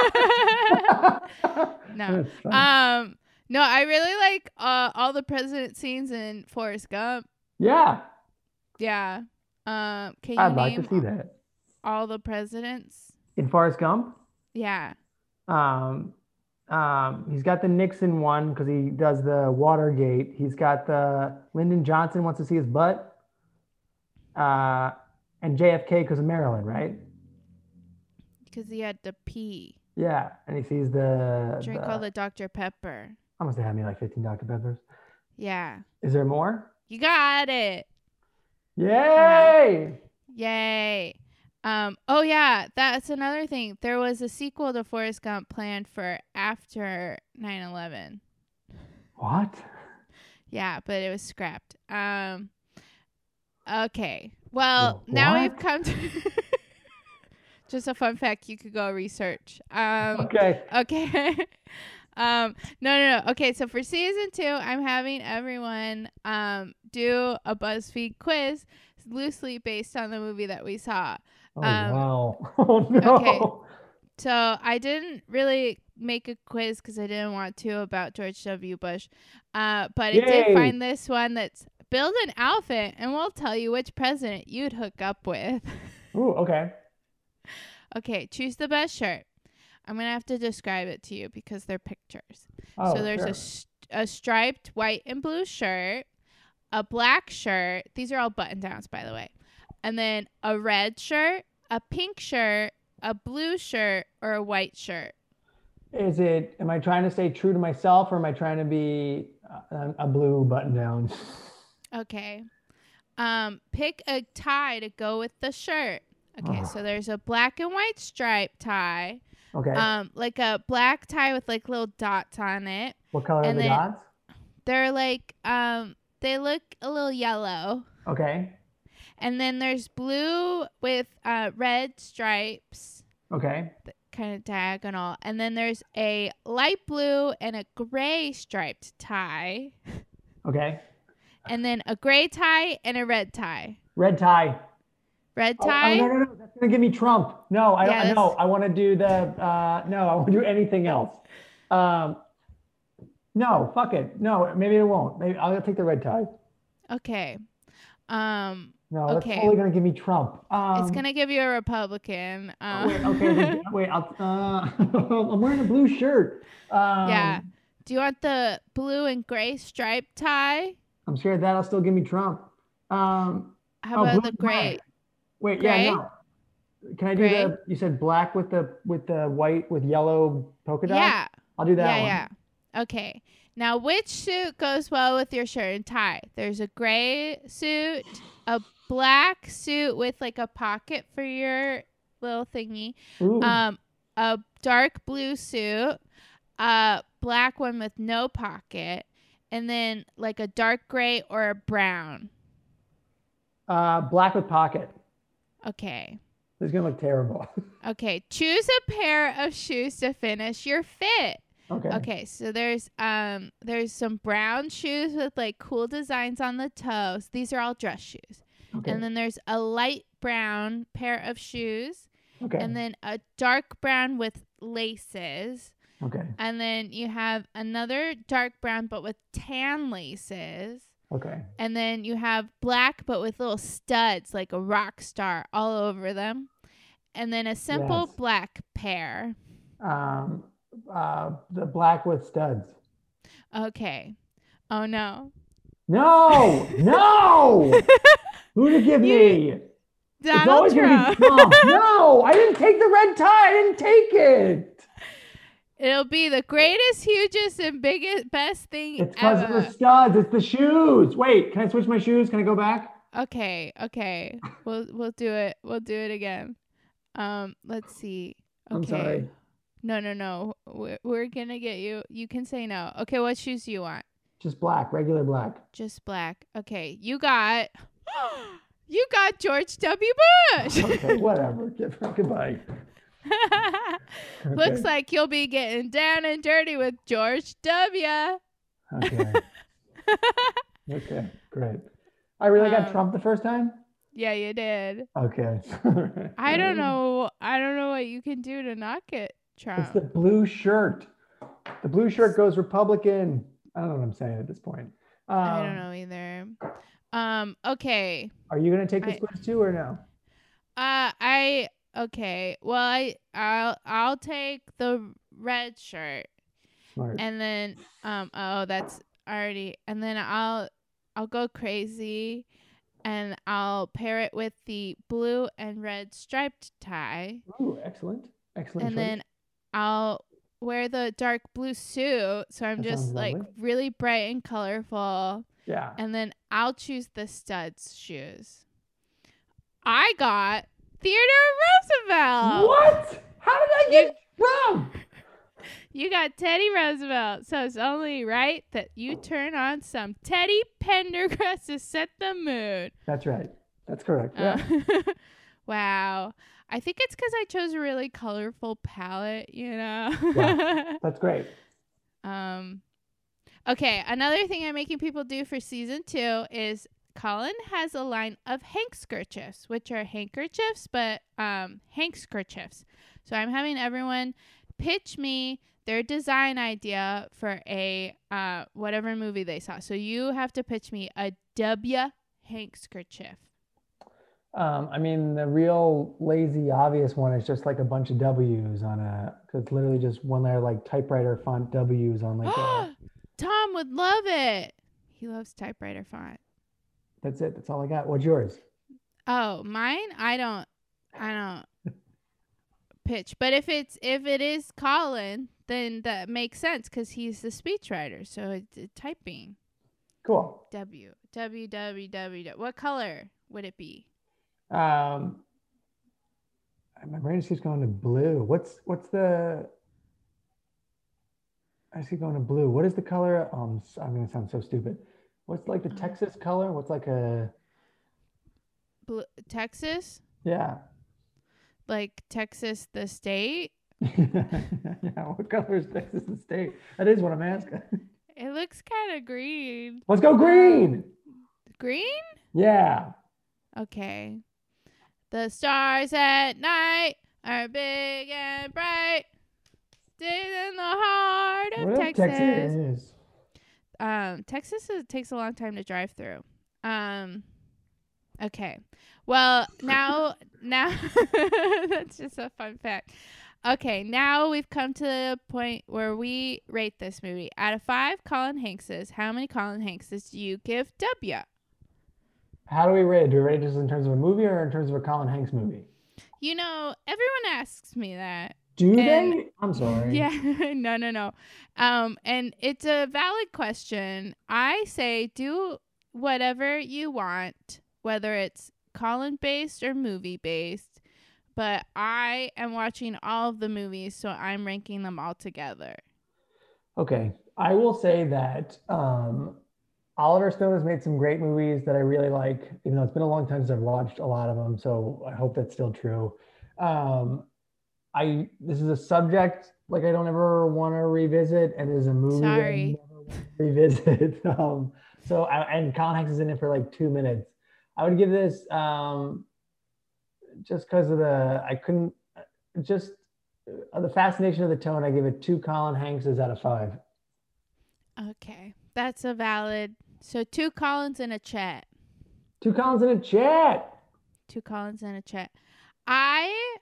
Speaker 2: no.
Speaker 3: That's fine.
Speaker 2: Um, no, I really like uh all the president scenes in Forrest Gump.
Speaker 3: Yeah,
Speaker 2: Yeah. Um, can you
Speaker 3: I'd like
Speaker 2: name
Speaker 3: to see that.
Speaker 2: all the presidents?
Speaker 3: In Forrest Gump,
Speaker 2: Yeah.
Speaker 3: um, um, he's got the Nixon one because he does the Watergate. He's got the Lyndon Johnson wants to see his butt. Uh, and J F K because of Maryland, right?
Speaker 2: Because he had to pee.
Speaker 3: Yeah, and he sees the.
Speaker 2: Drink
Speaker 3: the
Speaker 2: all the Doctor Pepper.
Speaker 3: I must have had me like fifteen Doctor Peppers.
Speaker 2: Yeah.
Speaker 3: Is there more?
Speaker 2: You got it.
Speaker 3: Yay!
Speaker 2: Yay. Um, oh yeah, that's another thing. There was a sequel to Forrest Gump planned for after nine eleven.
Speaker 3: What?
Speaker 2: Yeah, but it was scrapped. Um, okay. Well,
Speaker 3: Wha-
Speaker 2: now
Speaker 3: what?
Speaker 2: we've come to just a fun fact you could go research. Um,
Speaker 3: Okay.
Speaker 2: okay. um, no, no, no. Okay, so for season two, I'm having everyone um do a BuzzFeed quiz loosely based on the movie that we saw.
Speaker 3: Oh
Speaker 2: Um,
Speaker 3: wow. Oh no.
Speaker 2: okay. So I didn't really make a quiz because I didn't want to about George W. Bush. Uh, but I did
Speaker 3: Yay.
Speaker 2: find this one that's build an outfit and we'll tell you which president you'd hook up with.
Speaker 3: Ooh, okay.
Speaker 2: Okay, choose the best shirt. I'm going to have to describe it to you because they're pictures.
Speaker 3: Oh,
Speaker 2: so there's
Speaker 3: sure.
Speaker 2: a, st- a striped white and blue shirt, a black shirt. These are all button downs, by the way. And then a red shirt, a pink shirt, a blue shirt, or a white shirt.
Speaker 3: Is it, am I trying to stay true to myself or am I trying to be a, a blue button down?
Speaker 2: Okay. Um, pick a tie to go with the shirt. Okay,
Speaker 3: Ugh.
Speaker 2: so there's a black and white striped tie.
Speaker 3: Okay.
Speaker 2: Um, like a black tie with like little dots on it.
Speaker 3: What color are
Speaker 2: and
Speaker 3: the
Speaker 2: then-
Speaker 3: dots?
Speaker 2: They're like um they look a little yellow.
Speaker 3: Okay.
Speaker 2: And then there's blue with uh red stripes,
Speaker 3: Okay.
Speaker 2: kind of diagonal. And then there's a light blue and a gray striped tie.
Speaker 3: Okay.
Speaker 2: And then a gray tie and a red tie.
Speaker 3: Red tie.
Speaker 2: Red
Speaker 3: Oh,
Speaker 2: tie?
Speaker 3: Oh, no, no, no. That's going to give me Trump. No, I
Speaker 2: Yeah,
Speaker 3: don't know.
Speaker 2: that's-
Speaker 3: I want to do the, uh, no, I won't do anything else. Um, no, fuck it. No, maybe it won't. Maybe I'll take the red tie.
Speaker 2: Okay. Um
Speaker 3: No,
Speaker 2: Okay.
Speaker 3: that's totally going to give me Trump. Um,
Speaker 2: it's gonna give you a Republican. Um,
Speaker 3: Wait, okay. then- wait, I'll, uh, I'm wearing a blue shirt. Um,
Speaker 2: Yeah. Do you want the blue and gray striped tie?
Speaker 3: I'm scared that'll still give me Trump. Um,
Speaker 2: How
Speaker 3: oh,
Speaker 2: about
Speaker 3: blue
Speaker 2: the
Speaker 3: and
Speaker 2: gray?
Speaker 3: black. Wait,
Speaker 2: Gray?
Speaker 3: yeah, no. Can I do
Speaker 2: Gray?
Speaker 3: the? You said black with the with the white with yellow polka dots.
Speaker 2: Yeah.
Speaker 3: I'll do that
Speaker 2: yeah,
Speaker 3: one.
Speaker 2: yeah. Okay. Now, which suit goes well with your shirt and tie? There's a gray suit, a black suit with like a pocket for your little thingy,
Speaker 3: Ooh.
Speaker 2: um, a dark blue suit, a black one with no pocket, and then like a dark gray or a brown.
Speaker 3: Uh, black with pocket.
Speaker 2: Okay.
Speaker 3: This is gonna look terrible.
Speaker 2: Okay. Choose a pair of shoes to finish your fit.
Speaker 3: Okay.
Speaker 2: Okay, so there's um there's some brown shoes with like cool designs on the toes. These are all dress shoes.
Speaker 3: Okay.
Speaker 2: And then there's a light brown pair of shoes,
Speaker 3: okay.
Speaker 2: and then a dark brown with laces.
Speaker 3: okay.
Speaker 2: And then you have another dark brown but with tan laces.
Speaker 3: Okay.
Speaker 2: And then you have black but with little studs like a rock star all over them. And then a simple
Speaker 3: Yes.
Speaker 2: black pair.
Speaker 3: Um, uh, the black with studs.
Speaker 2: Okay. Oh no.
Speaker 3: No, no. Who to give me? It's
Speaker 2: Donald
Speaker 3: always gonna
Speaker 2: Trump.
Speaker 3: be Trump. No, I didn't take the red tie. I didn't take it.
Speaker 2: It'll be the greatest, hugest, and biggest, best thing
Speaker 3: It's because
Speaker 2: ever.
Speaker 3: of the studs. It's the shoes. Wait, can I switch my shoes? Can I go back?
Speaker 2: Okay, okay. We'll we'll do it. We'll do it again. Um, let's see. Okay.
Speaker 3: I'm sorry.
Speaker 2: No, no, no. We're, we're gonna get you. You can say no. Okay, what shoes do you want?
Speaker 3: Just black, regular black.
Speaker 2: Just black. Okay, you got. You got George W. Bush.
Speaker 3: Okay, whatever. Goodbye.
Speaker 2: Looks
Speaker 3: Okay.
Speaker 2: like you'll be getting down and dirty with George W.
Speaker 3: Okay. Okay, great. I really got
Speaker 2: Um,
Speaker 3: Trump the first time?
Speaker 2: Yeah, you did.
Speaker 3: Okay.
Speaker 2: I don't know. I don't know what you can do to not get Trump.
Speaker 3: It's the blue shirt. The blue shirt goes Republican. I don't know what I'm saying at this point. Um,
Speaker 2: I don't know either. Um. Okay.
Speaker 3: Are you gonna take this
Speaker 2: I-
Speaker 3: quiz too or no?
Speaker 2: Uh. I. Okay. Well, I. I'll. I'll take the red shirt,
Speaker 3: Smart.
Speaker 2: and then. Um. Oh, that's already. And then I'll. I'll go crazy, and I'll pair it with the blue and red striped tie,
Speaker 3: Ooh, excellent. Excellent.
Speaker 2: and
Speaker 3: choice.
Speaker 2: then I'll wear the dark blue suit, so I'm
Speaker 3: That
Speaker 2: just
Speaker 3: sounds
Speaker 2: like
Speaker 3: lovely.
Speaker 2: really bright and colorful.
Speaker 3: Yeah.
Speaker 2: And then I'll choose the studs shoes. I got Theodore Roosevelt.
Speaker 3: What? How did I get Trump?
Speaker 2: You got Teddy Roosevelt. So it's only right that you turn on some Teddy Pendergrass to set the mood.
Speaker 3: That's right. That's correct. Yeah.
Speaker 2: Uh, wow. I think it's because I chose a really colorful palette, you know?
Speaker 3: Yeah. That's great.
Speaker 2: Um, okay, another thing I'm making people do for season two is Colin has a line of handkerchiefs, which are handkerchiefs, but um, handkerchiefs. So I'm having everyone pitch me their design idea for a uh, whatever movie they saw. So you have to pitch me a W handkerchief.
Speaker 3: Um, I mean, the real lazy, obvious one is just like a bunch of W's on a, cause it's literally just one layer like typewriter font W's on like a,
Speaker 2: Tom would love it. He loves typewriter font.
Speaker 3: that's it. That's all I got. What's yours?
Speaker 2: Oh, mine? I don't I don't pitch. But if it's if it is Colin, then that makes sense because he's the speechwriter. So it's uh, typing.
Speaker 3: Cool.
Speaker 2: W W W W. What color would it be?
Speaker 3: Um, my brain just keeps going to blue. What's, what's the, I see going to blue. What is the color? Oh, I'm, s- I'm going to sound so stupid. What's like the
Speaker 2: Uh.
Speaker 3: Texas color? What's like a,
Speaker 2: Blue, Texas?
Speaker 3: yeah.
Speaker 2: Like Texas the state?
Speaker 3: Yeah, what color is Texas the state? That is what I'm asking.
Speaker 2: It looks kind of green.
Speaker 3: Let's go green.
Speaker 2: Green?
Speaker 3: Yeah.
Speaker 2: Okay. The stars at night are big and bright. Still in the heart of
Speaker 3: What
Speaker 2: Texas.
Speaker 3: Texas?
Speaker 2: Um, Texas is, takes a long time to drive through. Um, okay. Well, now, now that's just a fun fact. Okay, now we've come to the point where we rate this movie. Out of five Colin Hankses, how many Colin Hankses do you give W?
Speaker 3: How do we rate it? Do we rate it just in terms of a movie or in terms of a Colin Hanks movie?
Speaker 2: You know, everyone asks me that.
Speaker 3: Do
Speaker 2: And-
Speaker 3: they? I'm sorry.
Speaker 2: Yeah, no, no, no. Um, and it's a valid question. I say do whatever you want, whether it's Colin based or movie based. But I am watching all of the movies, so I'm ranking them all together.
Speaker 3: Okay. I will say that um, Oliver Stone has made some great movies that I really like, even though it's been a long time since I've watched a lot of them. So I hope that's still true. Um, I this is a subject like I don't ever want to revisit, and it is a movie that I
Speaker 2: Sorry.
Speaker 3: never want to revisit. um, so I, and Colin Hanks is in it for like two minutes. I would give this um, just because of the I couldn't just uh, the fascination of the tone. I give it two Colin Hankses out of five.
Speaker 2: Okay, that's a valid. So two Collins in a chat.
Speaker 3: Two Collins in a chat.
Speaker 2: Two Collins in a chat. I,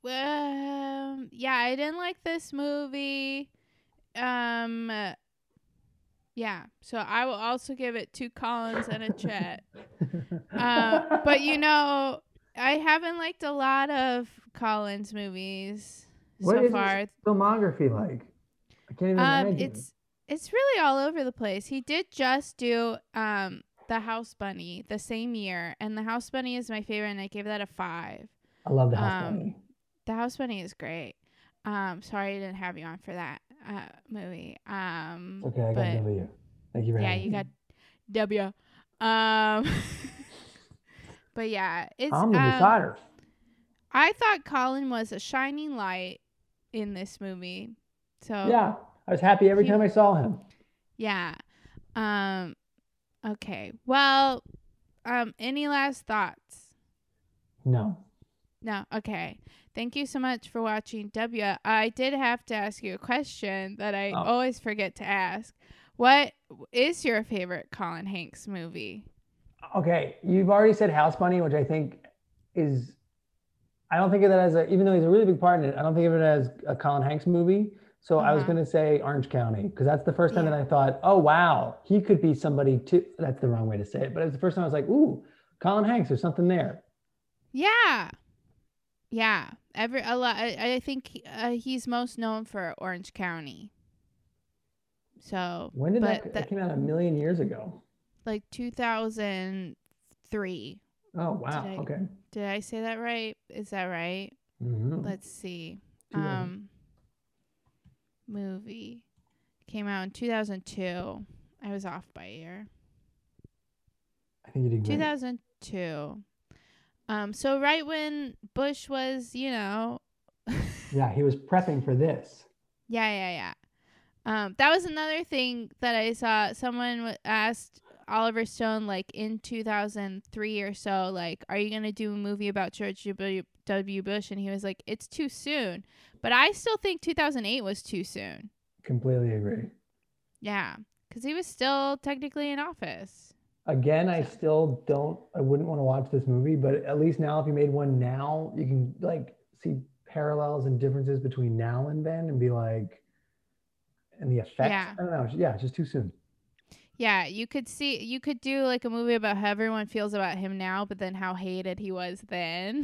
Speaker 2: um, yeah, I didn't like this movie. Um, uh, yeah, so I will also give it two Collins in a chat. Uh, but you know, I haven't liked a lot of Collins movies
Speaker 3: What
Speaker 2: so
Speaker 3: is
Speaker 2: far.
Speaker 3: his filmography like? I can't even
Speaker 2: Um,
Speaker 3: imagine.
Speaker 2: it's it's really all over the place. He did just do um the House Bunny the same year, and the House Bunny is my favorite, and I gave that a five.
Speaker 3: I love the House
Speaker 2: Um,
Speaker 3: Bunny.
Speaker 2: The House Bunny is great. Um, sorry I didn't have you on for that uh movie. Um,
Speaker 3: Okay, I got
Speaker 2: but
Speaker 3: W. Thank you for
Speaker 2: yeah,
Speaker 3: having
Speaker 2: you
Speaker 3: me.
Speaker 2: got W. Um, but yeah, it's
Speaker 3: I'm the
Speaker 2: um.
Speaker 3: decider.
Speaker 2: I thought Colin was a shining light in this movie. So
Speaker 3: Yeah, I was happy every
Speaker 2: he-
Speaker 3: time I saw him.
Speaker 2: yeah. Um. Okay. Well. Um. Any last thoughts?
Speaker 3: No.
Speaker 2: No. Okay. Thank you so much for watching W. I did have to ask you a question that I
Speaker 3: Oh.
Speaker 2: always forget to ask. What is your favorite Colin Hanks movie?
Speaker 3: Okay, you've already said House Bunny, which I think is, I don't think of that as a, even though he's a really big part in it, I don't think of it as a Colin Hanks movie. So I was
Speaker 2: Uh-huh.
Speaker 3: going to say Orange County, because that's the first time
Speaker 2: Yeah.
Speaker 3: that I thought, oh, wow, he could be somebody too. That's the wrong way to say it. But it was the first time I was like, ooh, Colin Hanks, there's something there.
Speaker 2: Yeah. Yeah. Every a lot. I, I think he- uh, he's most known for Orange County. So
Speaker 3: When did
Speaker 2: but
Speaker 3: that, that
Speaker 2: that
Speaker 3: came out a million years ago?
Speaker 2: like two thousand three.
Speaker 3: Oh, wow.
Speaker 2: Did I-
Speaker 3: Okay.
Speaker 2: Did I say that right? Is that right?
Speaker 3: Mhm.
Speaker 2: Let's see.
Speaker 3: two thousand.
Speaker 2: Um, movie came out in two thousand two. I was off by a year.
Speaker 3: I think you did great.
Speaker 2: two thousand two. Um, so right when Bush was, you know,
Speaker 3: Yeah, he was prepping for this.
Speaker 2: yeah, yeah, yeah. Um, that was another thing that I saw. Someone w- asked Oliver Stone, like in two thousand three or so, like, "Are you gonna do a movie about George W. W. Bush?" And he was like, "It's too soon." But I still think two thousand eight was too soon.
Speaker 3: Completely agree.
Speaker 2: Yeah, because he was still technically in office.
Speaker 3: Again, I still don't, I wouldn't want to watch this movie, but at least now if you made one now, you can like see parallels and differences between now and then and be like, and the effects.
Speaker 2: Yeah.
Speaker 3: I don't know. Yeah, it's just too soon.
Speaker 2: Yeah, you could see, you could do like a movie about how everyone feels about him now, but then how hated he was then.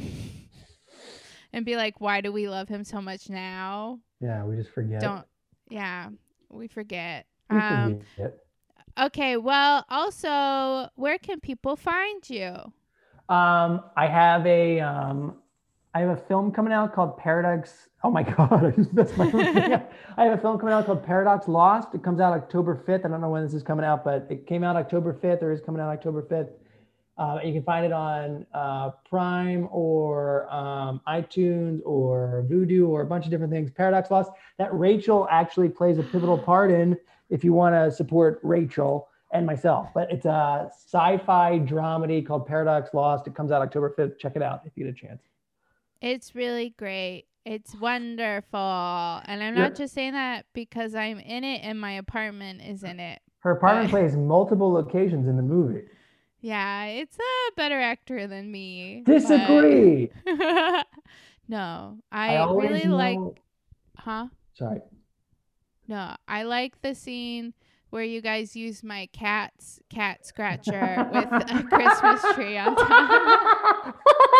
Speaker 2: And be like, why do we love him so much now?
Speaker 3: Yeah, we just forget.
Speaker 2: Don't, yeah, we forget.
Speaker 3: We
Speaker 2: Um,
Speaker 3: forget.
Speaker 2: okay, well, also, where can people find you?
Speaker 3: Um, I have a um, I have a film coming out called Paradox. Oh my God, I just messed my thing up. I have a film coming out called Paradox Lost. It comes out October fifth. I don't know when this is coming out, but it came out October fifth or is coming out October fifth. Uh, you can find it on uh, Prime or um, iTunes or Vudu or a bunch of different things. Paradox Lost, that Rachel actually plays a pivotal part in, if you want to support Rachel and myself. But it's a sci-fi dramedy called Paradox Lost. It comes out October fifth. Check it out if you get a chance.
Speaker 2: It's really great. It's wonderful. And I'm
Speaker 3: Yeah.
Speaker 2: not just saying that because I'm in it and my apartment is in it.
Speaker 3: Her apartment
Speaker 2: But-
Speaker 3: plays multiple locations in the movie.
Speaker 2: Yeah, it's a better actor than me.
Speaker 3: Disagree.
Speaker 2: but- no, I,
Speaker 3: I always
Speaker 2: really
Speaker 3: know-
Speaker 2: like, huh?
Speaker 3: Sorry.
Speaker 2: No, I like the scene where you guys use my cat's cat scratcher with a Christmas tree on top.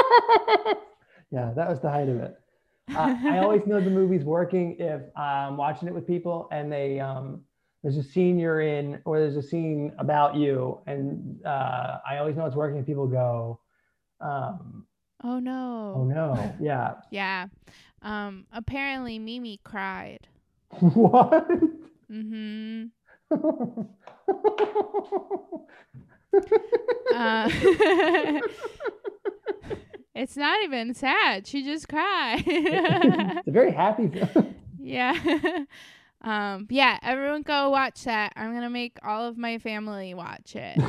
Speaker 3: Yeah, that was the height of it. Uh, I always know the movie's working if I'm watching it with people and they um, there's a scene you're in or there's a scene about you, and uh, I always know it's working if people go, um,
Speaker 2: Oh no.
Speaker 3: "Oh no, yeah,
Speaker 2: Yeah. Um. Apparently, Mimi cried.
Speaker 3: what?"
Speaker 2: Mm-hmm. Uh, it's not even sad. She just cried.
Speaker 3: It's a very happy film.
Speaker 2: Yeah. Um. Yeah. Everyone, go watch that. I'm gonna make all of my family watch it.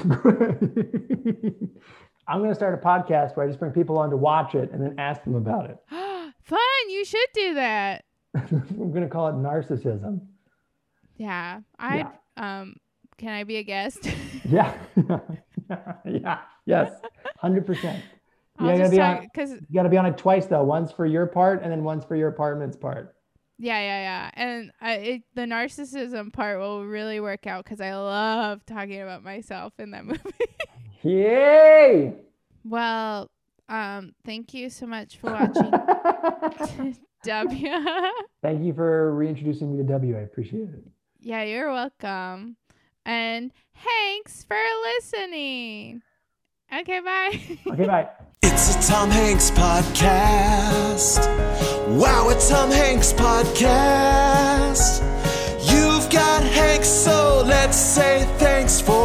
Speaker 3: I'm gonna start a podcast where I just bring people on to watch it and then ask them about it.
Speaker 2: Fun. You should do that.
Speaker 3: I'm gonna call it narcissism.
Speaker 2: Yeah. I. Um. Can I be a guest?
Speaker 3: Yeah. Yeah. Yes. Hundred percent. You
Speaker 2: I'll
Speaker 3: gotta
Speaker 2: just
Speaker 3: be
Speaker 2: talk
Speaker 3: on.
Speaker 2: because
Speaker 3: You gotta be on it twice though. Once for your part, and then once for your apartment's part.
Speaker 2: yeah, yeah, yeah, and I, it, the narcissism part will really work out because I love talking about myself in that movie.
Speaker 3: Yay!
Speaker 2: Well, um, thank you so much for watching W.
Speaker 3: Thank you for reintroducing me to W. I appreciate it.
Speaker 2: Yeah, you're welcome. And thanks for listening. Okay, bye.
Speaker 3: Okay, bye.
Speaker 1: It's a Tom Hanks podcast. Wow, a Tom Hanks podcast. You've got Hanks, so let's say thanks for